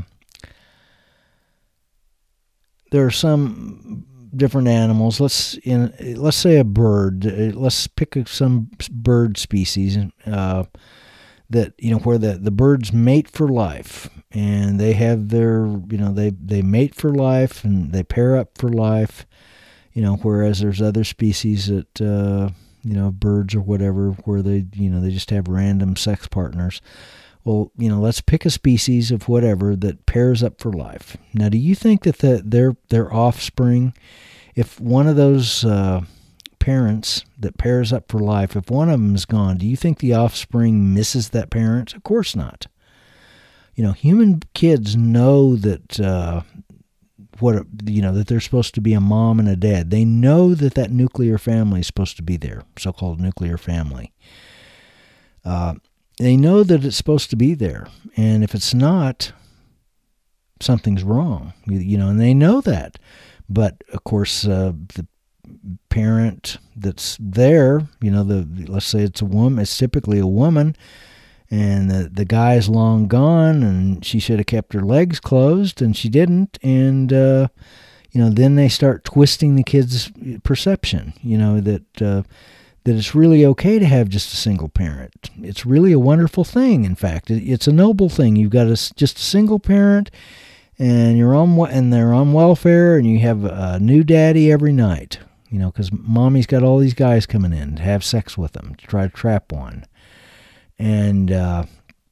there are some different animals. Let's in let's say a bird. Let's pick some bird species uh, that you know where the, the birds mate for life, and they have their you know they they mate for life and they pair up for life. You know, whereas there's other species that uh, you know birds or whatever where they you know they just have random sex partners. Well, you know, let's pick a species of whatever that pairs up for life. Now, do you think that the, their their offspring, if one of those uh, parents that pairs up for life, if one of them is gone, do you think the offspring misses that parent? Of course not. You know, human kids know that uh, what you know that they're supposed to be a mom and a dad. They know that that nuclear family is supposed to be there, so-called nuclear family. Uh, They know that it's supposed to be there, and if it's not, something's wrong. You, you know, and they know that. But of course, uh, the parent that's there, you know, the let's say it's a woman. It's typically a woman, and the the guy's long gone, and she should have kept her legs closed, and she didn't, and uh, you know, then they start twisting the kid's perception. You know that. Uh, that it's really okay to have just a single parent. It's really a wonderful thing, in fact. It's a noble thing. You've got a, just a single parent, and you're on and they're on welfare, and you have a new daddy every night, you know, because mommy's got all these guys coming in to have sex with them, to try to trap one. And uh,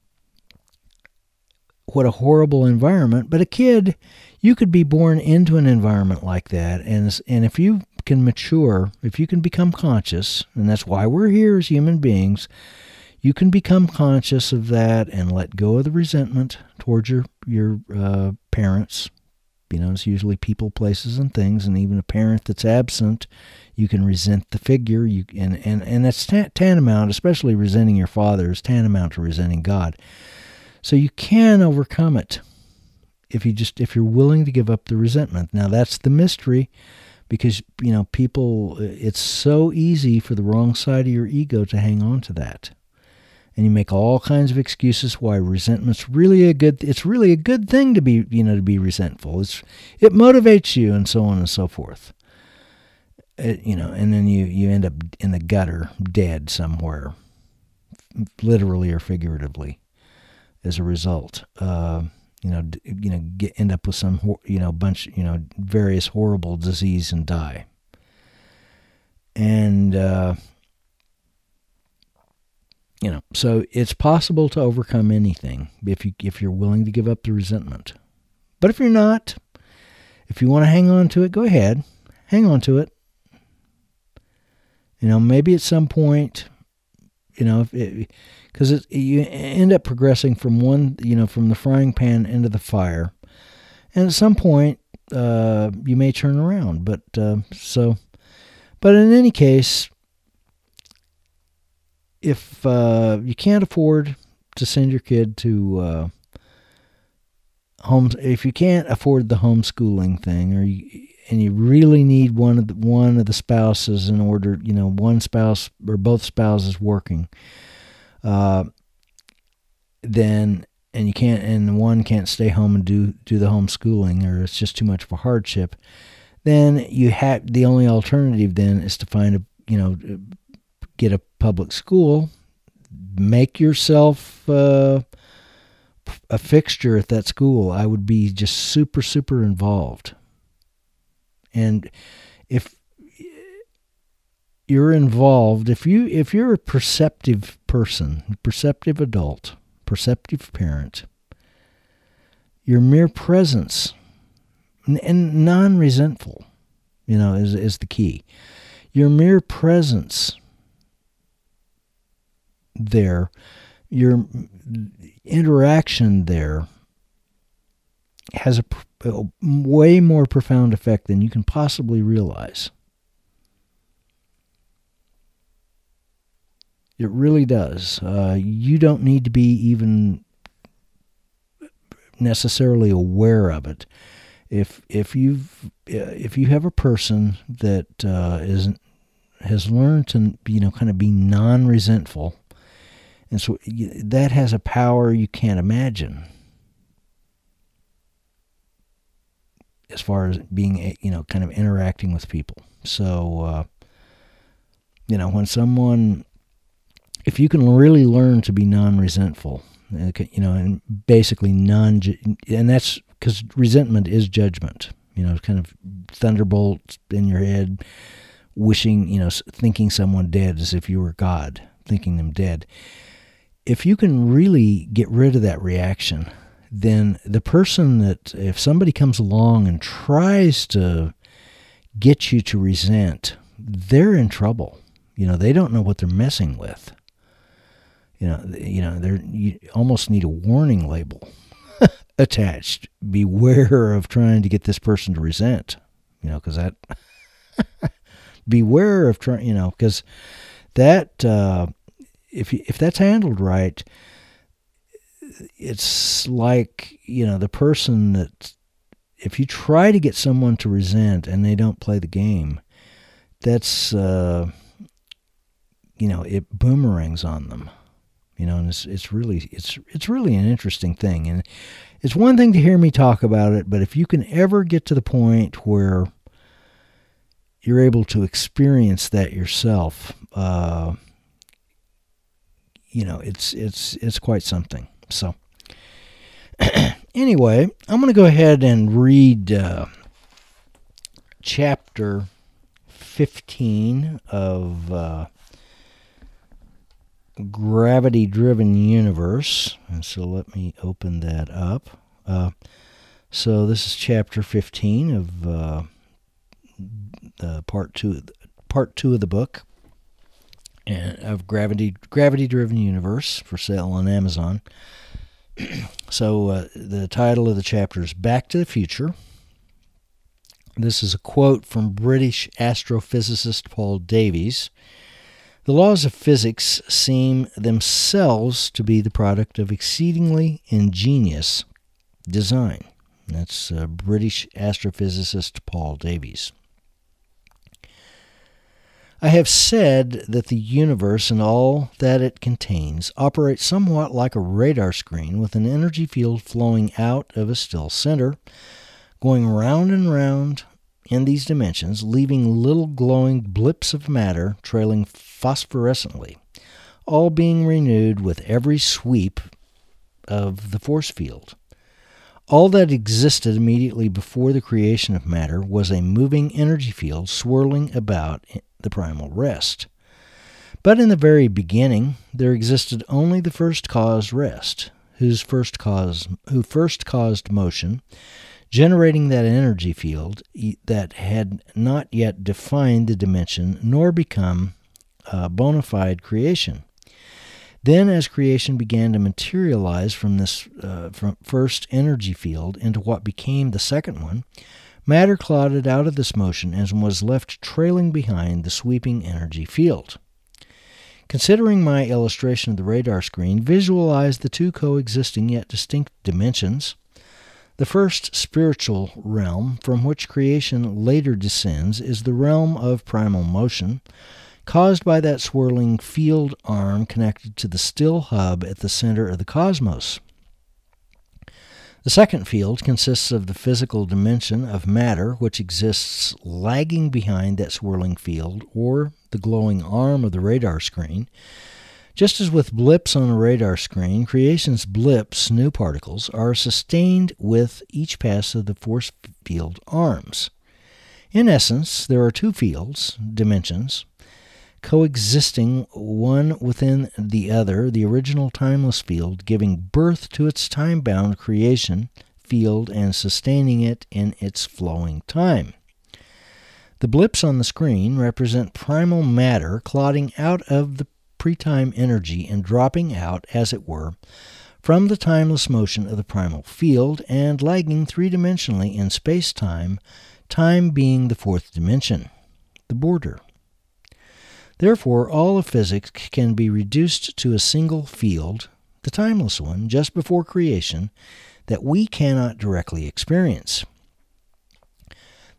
what a horrible environment. But a kid, you could be born into an environment like that, and and if you can mature, if you can become conscious, and that's why we're here as human beings, you can become conscious of that and let go of the resentment towards your your uh, parents. You know, it's usually people, places, and things, and even a parent that's absent, you can resent the figure. You and and and that's ta- tantamount, especially resenting your father, is tantamount to resenting God. So you can overcome it if you just if you're willing to give up the resentment. Now that's the mystery. Because, you know, people, it's so easy for the wrong side of your ego to hang on to that. And you make all kinds of excuses why resentment's really a good, it's really a good thing to be, you know, to be resentful. It's, it motivates you and so on and so forth. It, you know, and then you, you end up in the gutter, dead somewhere, literally or figuratively, as a result. Uh, you know, you know, get, end up with some, you know, bunch, you know, various horrible disease and die. And, uh, you know, so it's possible to overcome anything if you, if you're willing to give up the resentment. But if you're not, if you want to hang on to it, go ahead, hang on to it. You know, maybe at some point, you know, if it, because you end up progressing from one, you know, from the frying pan into the fire, and at some point uh, you may turn around. But uh, so, but in any case, if uh, you can't afford to send your kid to uh, home, if you can't afford the homeschooling thing, or you, and you really need one of the one of the spouses in order, you know, one spouse or both spouses working. Uh, then and you can't, and one can't stay home and do do the homeschooling, or it's just too much of a hardship. Then you have the only alternative. Then is to find a you know get a public school, make yourself uh, a fixture at that school. I would be just super super involved, and if you're involved, if you if you're a perceptive person, perceptive adult, perceptive parent, your mere presence and non-resentful, you know, is is the key. Your mere presence there, your interaction there has a, a way more profound effect than you can possibly realize. It really does. Uh, you don't need to be even necessarily aware of it. if if you've if you have a person that uh, is has learned to, you know, kind of be non-resentful, and so that has a power you can't imagine as far as being, you know, kind of interacting with people. So, uh, you know, when someone, if you can really learn to be non-resentful, you know, and basically non, and that's because resentment is judgment, you know, kind of thunderbolts in your head, wishing, you know, thinking someone dead as if you were God, thinking them dead. If you can really get rid of that reaction, then the person that, if somebody comes along and tries to get you to resent, they're in trouble. You know, they don't know what they're messing with. You know, you know, they're, you almost need a warning label attached. Beware of trying to get this person to resent. You know, because that. Beware of trying. You know, because that uh, if if that's handled right, it's like, you know, the person that, if you try to get someone to resent and they don't play the game, that's uh, you know, it boomerangs on them. You know, and it's it's really it's it's really an interesting thing, and it's one thing to hear me talk about it, but if you can ever get to the point where you're able to experience that yourself, uh, you know, it's it's it's quite something. So, anyway, I'm going to go ahead and read uh, chapter fifteen of Uh, Gravity-Driven Universe, and so let me open that up. Uh, so this is chapter fifteen of uh, the part two, part two of the book, and of Gravity Gravity-Driven Universe, for sale on Amazon. So uh, the title of the chapter is Back to the Future. This is a quote from British astrophysicist Paul Davies. The laws of physics seem themselves to be the product of exceedingly ingenious design. That's uh, British astrophysicist Paul Davies. I have said that the universe and all that it contains operates somewhat like a radar screen with an energy field flowing out of a still center, going round and round in these dimensions, leaving little glowing blips of matter trailing phosphorescently, all being renewed with every sweep of the force field. All that existed immediately before the creation of matter was a moving energy field swirling about the primal rest. But in the very beginning, there existed only the first cause rest, whose first cause, who first caused motion, generating that energy field that had not yet defined the dimension nor become a bona fide creation. Then, as creation began to materialize from this uh, from first energy field into what became the second one, matter clouded out of this motion and was left trailing behind the sweeping energy field. Considering my illustration of the radar screen, visualize the two coexisting yet distinct dimensions. The first spiritual realm from which creation later descends is the realm of primal motion, caused by that swirling field arm connected to the still hub at the center of the cosmos. The second field consists of the physical dimension of matter, which exists lagging behind that swirling field, or the glowing arm of the radar screen. Just as with blips on a radar screen, creation's blips, new particles, are sustained with each pass of the force field arms. In essence, there are two fields, dimensions, coexisting one within the other, the original timeless field giving birth to its time-bound creation field and sustaining it in its flowing time. The blips on the screen represent primal matter clotting out of the pre-time energy and dropping out, as it were, from the timeless motion of the primal field and lagging three-dimensionally in space-time, time being the fourth dimension, the border. Therefore, all of physics can be reduced to a single field, the timeless one, just before creation, that we cannot directly experience.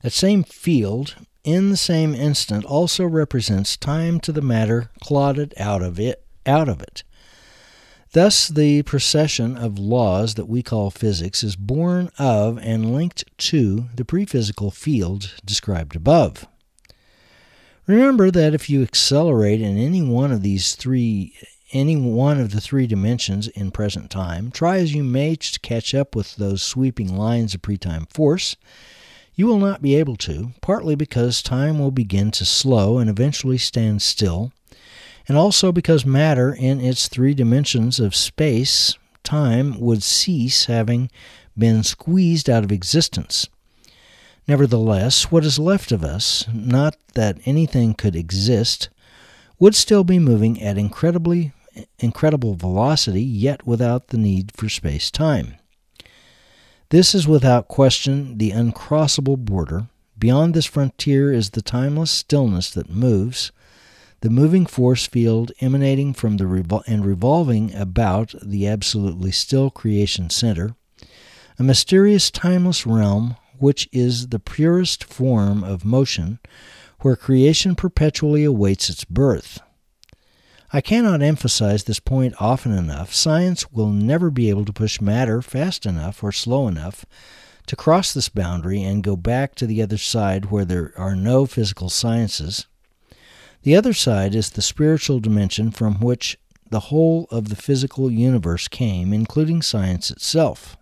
That same field, in the same instant, also represents time to the matter clotted out of it. Out of it. Thus, the procession of laws that we call physics is born of and linked to the pre-physical field described above. Remember that if you accelerate in any one of these three, any one of the three dimensions in present time, try as you may to catch up with those sweeping lines of pre-time force, you will not be able to, partly because time will begin to slow and eventually stand still, and also because matter in its three dimensions of space, time, would cease having been squeezed out of existence. Nevertheless, what is left of us, not that anything could exist, would still be moving at incredibly, incredible velocity, yet without the need for space-time. This is without question the uncrossable border. Beyond this frontier is the timeless stillness that moves, the moving force field emanating from the revol- and revolving about the absolutely still creation center, a mysterious timeless realm which is the purest form of motion, where creation perpetually awaits its birth. I cannot emphasize this point often enough. Science will never be able to push matter fast enough or slow enough to cross this boundary and go back to the other side where there are no physical sciences. The other side is the spiritual dimension from which the whole of the physical universe came, including science itself.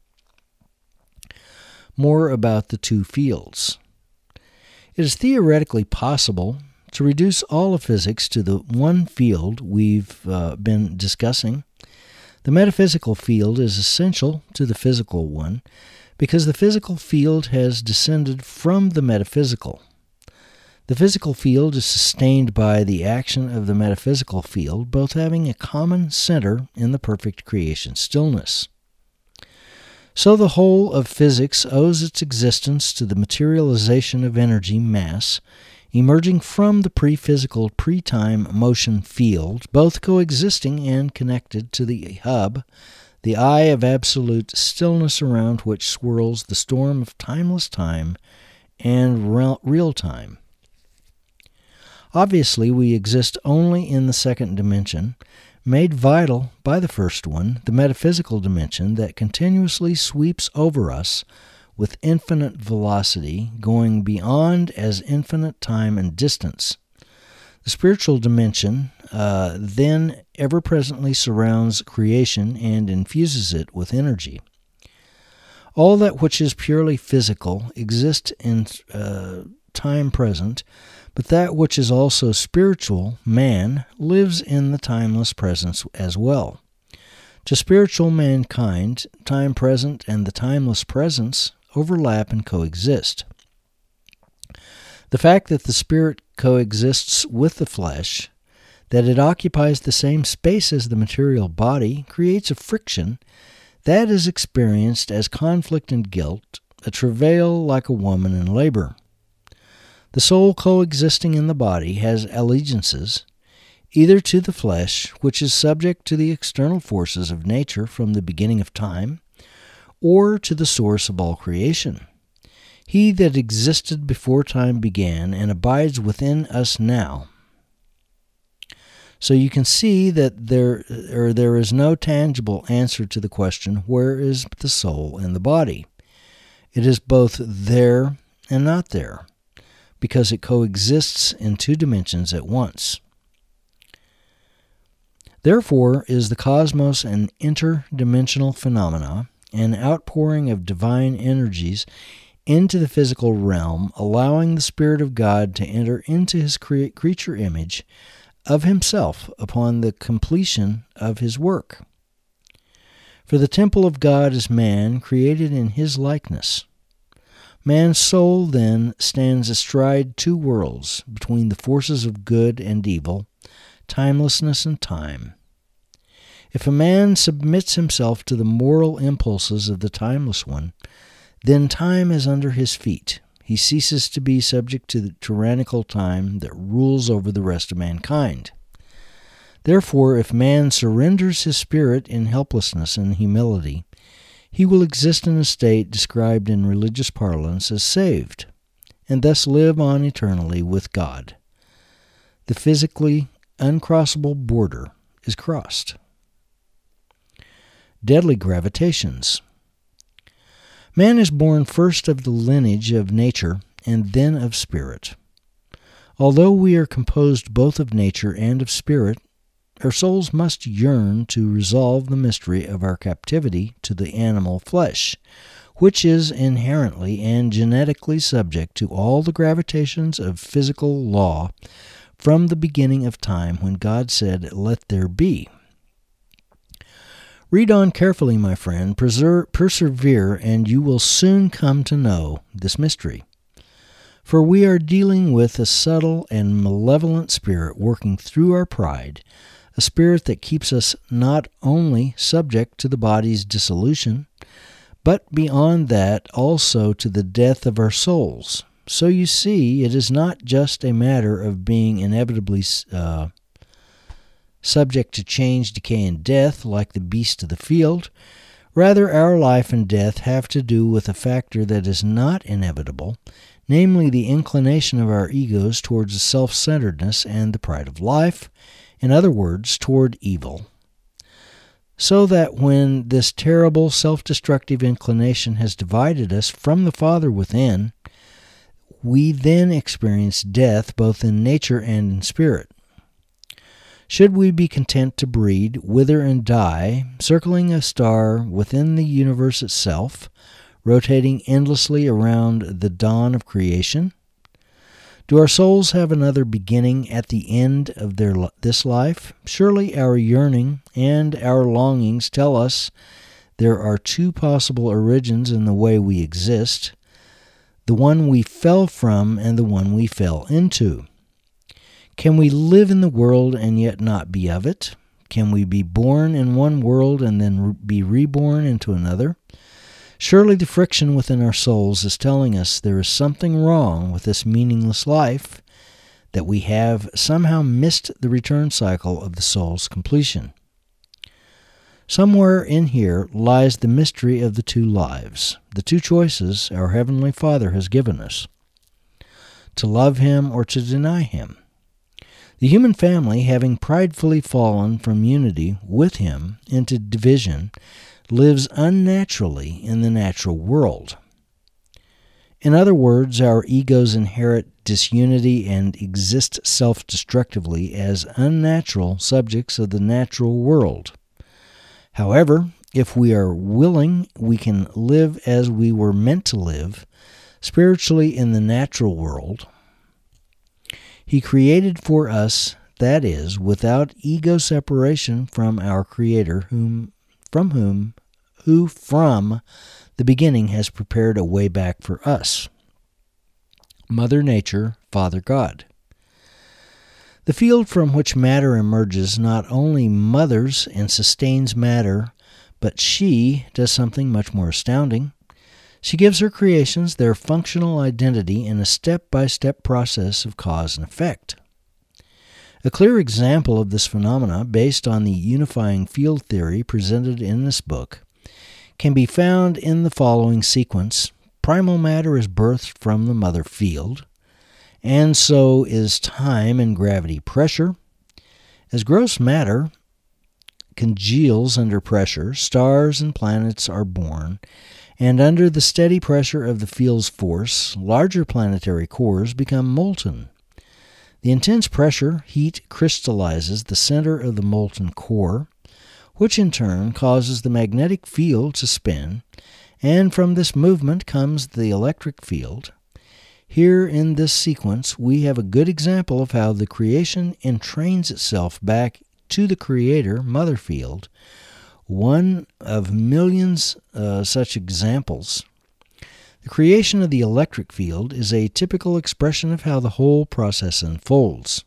More about the two fields. It is theoretically possible to reduce all of physics to the one field we've uh, been discussing. The metaphysical field is essential to the physical one because the physical field has descended from the metaphysical. The physical field is sustained by the action of the metaphysical field, both having a common center in the perfect creation stillness. So the whole of physics owes its existence to the materialization of energy mass emerging from the pre-physical pre-time motion field, both coexisting and connected to the hub, the eye of absolute stillness around which swirls the storm of timeless time and real time. Obviously, we exist only in the second dimension, made vital by the first one, the metaphysical dimension that continuously sweeps over us with infinite velocity, going beyond as infinite time and distance. The spiritual dimension uh, then ever-presently surrounds creation and infuses it with energy. All that which is purely physical exists in uh, time present, but that which is also spiritual, man, lives in the timeless presence as well. To spiritual mankind, time present and the timeless presence overlap and coexist. The fact that the spirit coexists with the flesh, that it occupies the same space as the material body, creates a friction that is experienced as conflict and guilt, a travail like a woman in labor. The soul coexisting in the body has allegiances, either to the flesh, which is subject to the external forces of nature from the beginning of time, or to the source of all creation. He that existed before time began and abides within us now. So you can see that there, or there is no tangible answer to the question, where is the soul in the body? It is both there and not there, because it coexists in two dimensions at once. Therefore is the cosmos an interdimensional phenomena, an outpouring of divine energies into the physical realm, allowing the Spirit of God to enter into his cre- creature image of himself upon the completion of his work. For the temple of God is man, created in his likeness. Man's soul, then, stands astride two worlds, between the forces of good and evil, timelessness and time. If a man submits himself to the moral impulses of the timeless one, then time is under his feet. He ceases to be subject to the tyrannical time that rules over the rest of mankind. Therefore, if man surrenders his spirit in helplessness and humility, he will exist in a state described in religious parlance as saved. and thus live on eternally with God. The physically uncrossable border is crossed. Deadly gravitations. Man is born first of the lineage of nature and then of spirit. Although we are composed both of nature and of spirit, our souls must yearn to resolve the mystery of our captivity to the animal flesh, which is inherently and genetically subject to all the gravitations of physical law from the beginning of time when God said, "Let there be." Read on carefully, my friend, Perser- persevere, and you will soon come to know this mystery. For we are dealing with a subtle and malevolent spirit working through our pride, a spirit that keeps us not only subject to the body's dissolution, but beyond that also to the death of our souls. So you see, it is not just a matter of being inevitably uh, subject to change, decay, and death like the beast of the field. Rather, our life and death have to do with a factor that is not inevitable, namely the inclination of our egos towards self-centeredness and the pride of life, in other words, toward evil. So that when this terrible self-destructive inclination has divided us from the Father within, we then experience death both in nature and in spirit. Should we be content to breed, wither, and die, circling a star within the universe itself, rotating endlessly around the dawn of creation? Do our souls have another beginning at the end of their this life? Surely our yearning and our longings tell us there are two possible origins in the way we exist, the one we fell from and the one we fell into. Can we live in the world and yet not be of it? Can we be born in one world and then be reborn into another? Surely the friction within our souls is telling us there is something wrong with this meaningless life, that we have somehow missed the return cycle of the soul's completion. Somewhere in here lies the mystery of the two lives, the two choices our Heavenly Father has given us, to love Him or to deny Him. The human family, having pridefully fallen from unity with Him into division, lives unnaturally in the natural world. In other words, our egos inherit disunity and exist self-destructively as unnatural subjects of the natural world. However, if we are willing, we can live as we were meant to live, spiritually in the natural world. He created for us, that is, without ego separation from our Creator, whom from whom, who from the beginning has prepared a way back for us. Mother Nature, Father God. The field from which matter emerges not only mothers and sustains matter, but she does something much more astounding. She gives her creations their functional identity in a step-by-step process of cause and effect. A clear example of this phenomena, based on the unifying field theory presented in this book, can be found in the following sequence. Primal matter is birthed from the mother field, and so is time and gravity pressure. As gross matter congeals under pressure, stars and planets are born, and under the steady pressure of the field's force, larger planetary cores become molten. The intense pressure heat crystallizes the center of the molten core, which in turn causes the magnetic field to spin, and from this movement comes the electric field. Here in this sequence, we have a good example of how the creation entrains itself back to the Creator, Mother Field, one of millions uh, such examples. The creation of the electric field is a typical expression of how the whole process unfolds.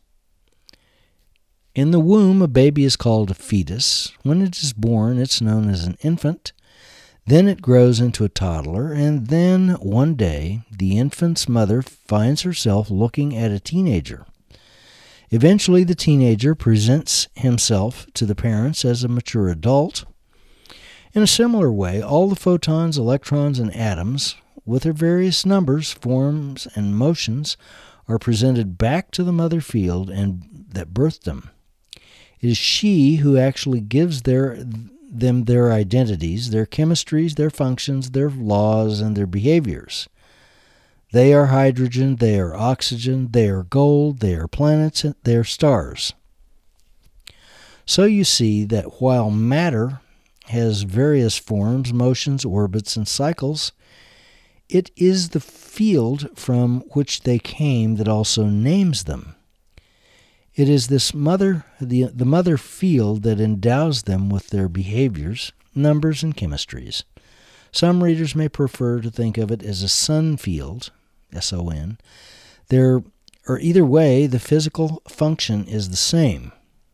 In the womb, a baby is called a fetus. When it is born, it's known as an infant. Then it grows into a toddler, and then, one day, the infant's mother finds herself looking at a teenager. Eventually, the teenager presents himself to the parents as a mature adult. In a similar way, all the photons, electrons, and atoms, with her various numbers, forms, and motions, are presented back to the mother field and that birthed them. It is she who actually gives their them their identities, their chemistries, their functions, their laws, and their behaviors. They are hydrogen, they are oxygen, they are gold, they are planets, they are stars. So you see that while matter has various forms, motions, orbits, and cycles, it is the field from which they came that also names them. It is this mother, the, the mother field that endows them with their behaviors, numbers, and chemistries. Some readers may prefer to think of it as a sun field, S O N. There, or either way, the physical function is the same.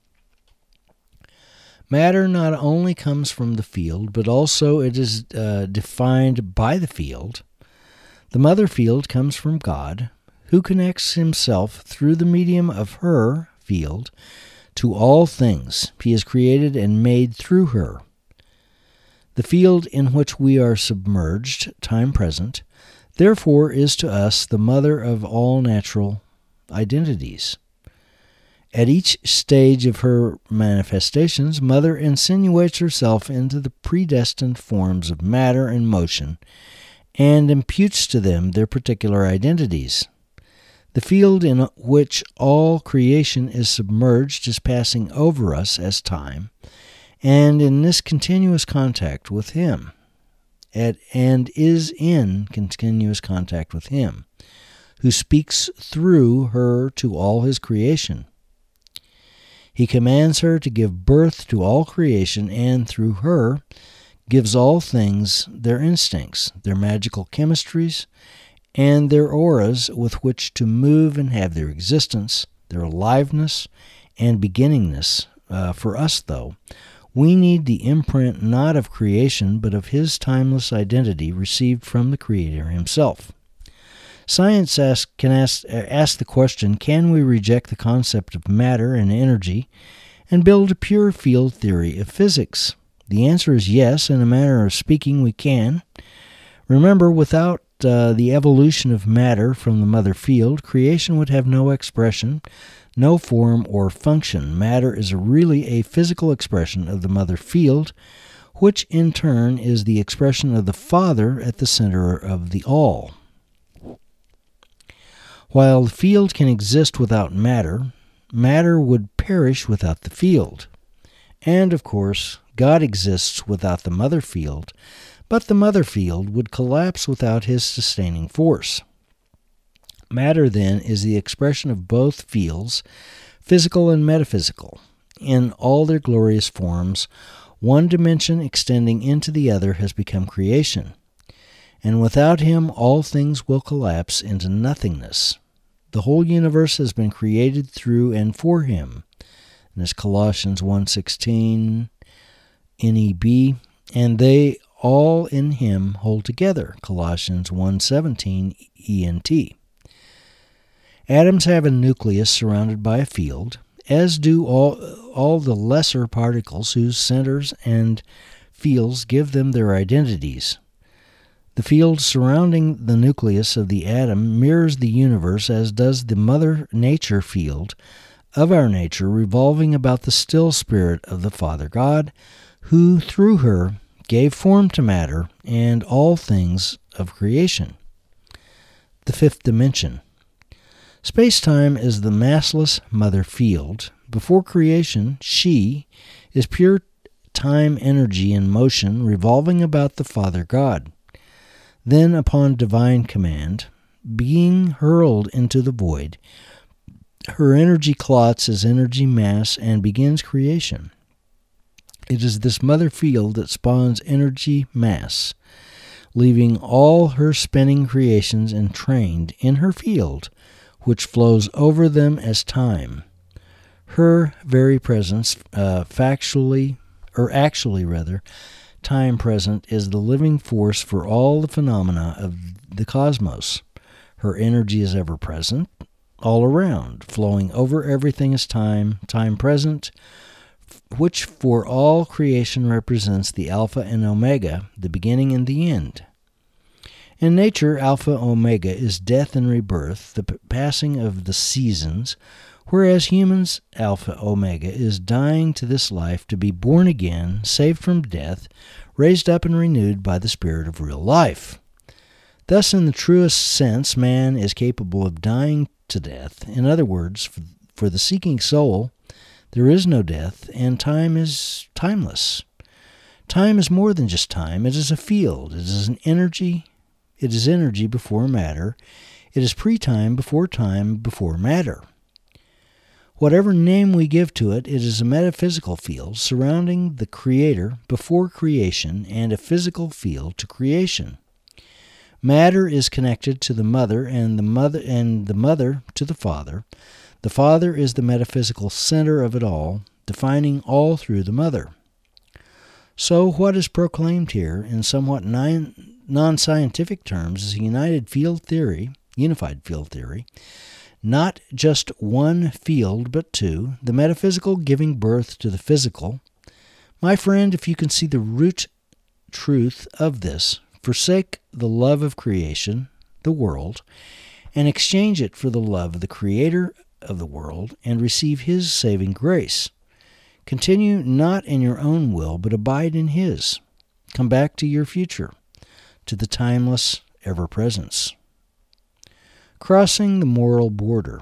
Matter not only comes from the field, but also it is uh, defined by the field. The mother field comes from God, who connects himself through the medium of her field to all things. He is created and made through her. The field in which we are submerged, time present, therefore is to us the mother of all natural identities. At each stage of her manifestations, Mother insinuates herself into the predestined forms of matter and motion and imputes to them their particular identities. The field in which all creation is submerged is passing over us as time, and in this continuous contact with Him, at, and is in continuous contact with Him, who speaks through her to all His creation. He commands her to give birth to all creation, and through her gives all things their instincts, their magical chemistries, and their auras with which to move and have their existence, their aliveness, and beginningness. Uh, for us, though, we need the imprint not of creation, but of His timeless identity received from the Creator Himself. Science ask, can ask, ask the question, can we reject the concept of matter and energy and build a pure field theory of physics? The answer is yes. In a manner of speaking, we can. Remember, without uh, the evolution of matter from the mother field, creation would have no expression, no form or function. Matter is really a physical expression of the mother field, which in turn is the expression of the Father at the center of the all. While the field can exist without matter, matter would perish without the field. And, of course, God exists without the mother field, but the mother field would collapse without His sustaining force. Matter, then, is the expression of both fields, physical and metaphysical, in all their glorious forms. One dimension extending into the other has become creation, and without Him all things will collapse into nothingness. The whole universe has been created through and for Him. And it's Colossians one sixteen N E B, and they all in Him hold together, Colossians one seventeen E N T. Atoms have a nucleus surrounded by a field, as do all, all the lesser particles whose centers and fields give them their identities. The field surrounding the nucleus of the atom mirrors the universe, as does the Mother Nature field of our nature, revolving about the still spirit of the Father God, who through her gave form to matter and all things of creation. The fifth dimension. Space-time is the massless mother field. Before creation, she is pure time, energy, and motion revolving about the Father God. Then, upon divine command, being hurled into the void, her energy clots as energy mass and begins creation. It is this mother field that spawns energy mass, leaving all her spinning creations entrained in her field, which flows over them as time. Her very presence, uh, factually, or actually rather, time present, is the living force for all the phenomena of the cosmos. Her energy is ever present, all around, flowing over everything as time, time present, which for all creation represents the Alpha and Omega, the beginning and the end. In nature, Alpha Omega is death and rebirth, the p- passing of the seasons, whereas humans, Alpha Omega, is dying to this life to be born again, saved from death, raised up and renewed by the spirit of real life. Thus, in the truest sense, man is capable of dying to death. In other words, for, for the seeking soul, there is no death, and time is timeless. Time is more than just time. It is a field. It is an energy. It is energy before matter. It is pre-time before time before matter. Whatever name we give to it, it is a metaphysical field surrounding the Creator before creation and a physical field to creation. Matter is connected to the mother and the mother and the mother to the father. The father is the metaphysical center of it all, defining all through the mother. So what is proclaimed here in somewhat non-scientific terms is a united field theory, unified field theory, not just one field but two, the metaphysical giving birth to the physical. My friend, if you can see the root truth of this, forsake the love of creation, the world, and exchange it for the love of the Creator of the world and receive His saving grace. Continue not in your own will, but abide in His. Come back to your future, to the timeless ever-presence. Crossing the moral border.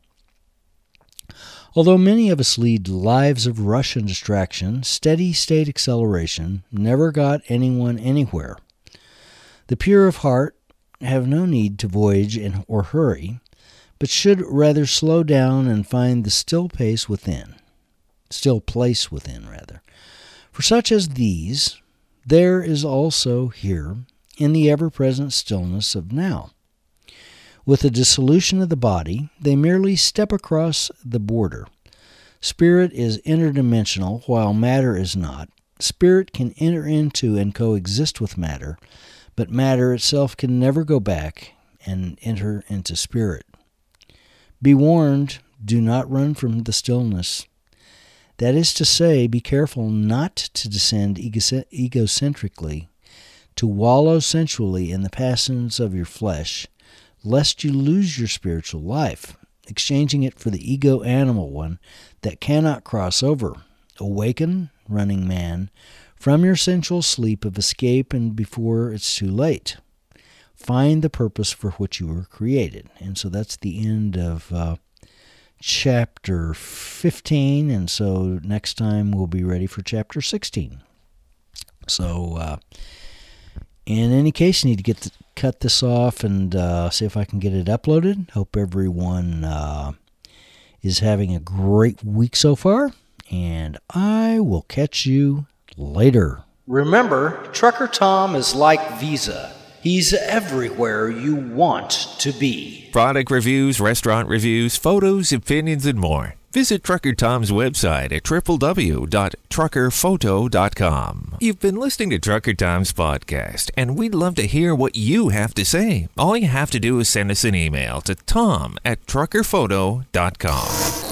Although many of us lead lives of rush and distraction, steady state acceleration never got anyone anywhere. The pure of heart have no need to voyage in, or hurry, but should rather slow down and find the still pace within. Still place within, rather. For such as these, there is also here, in the ever-present stillness of now. With the dissolution of the body, they merely step across the border. Spirit is interdimensional, while matter is not. Spirit can enter into and coexist with matter, but matter itself can never go back and enter into spirit. Be warned, do not run from the stillness. That is to say, be careful not to descend egocentrically, to wallow sensually in the passions of your flesh, lest you lose your spiritual life, exchanging it for the ego-animal one that cannot cross over. Awaken, running man, from your sensual sleep of escape and before it's too late. Find the purpose for which you were created. And so that's the end of uh, chapter fifteen, and so next time we'll be ready for chapter sixteen. So uh, in any case, you need to get the, cut this off and uh, see if I can get it uploaded. Hope everyone uh, is having a great week so far, and I will catch you later. Remember, Trucker Tom is like Visa. He's everywhere you want to be. Product reviews, restaurant reviews, photos, opinions, and more. Visit Trucker Tom's website at w w w dot trucker photo dot com. You've been listening to Trucker Tom's podcast, and we'd love to hear what you have to say. All you have to do is send us an email to tom at trucker photo dot com.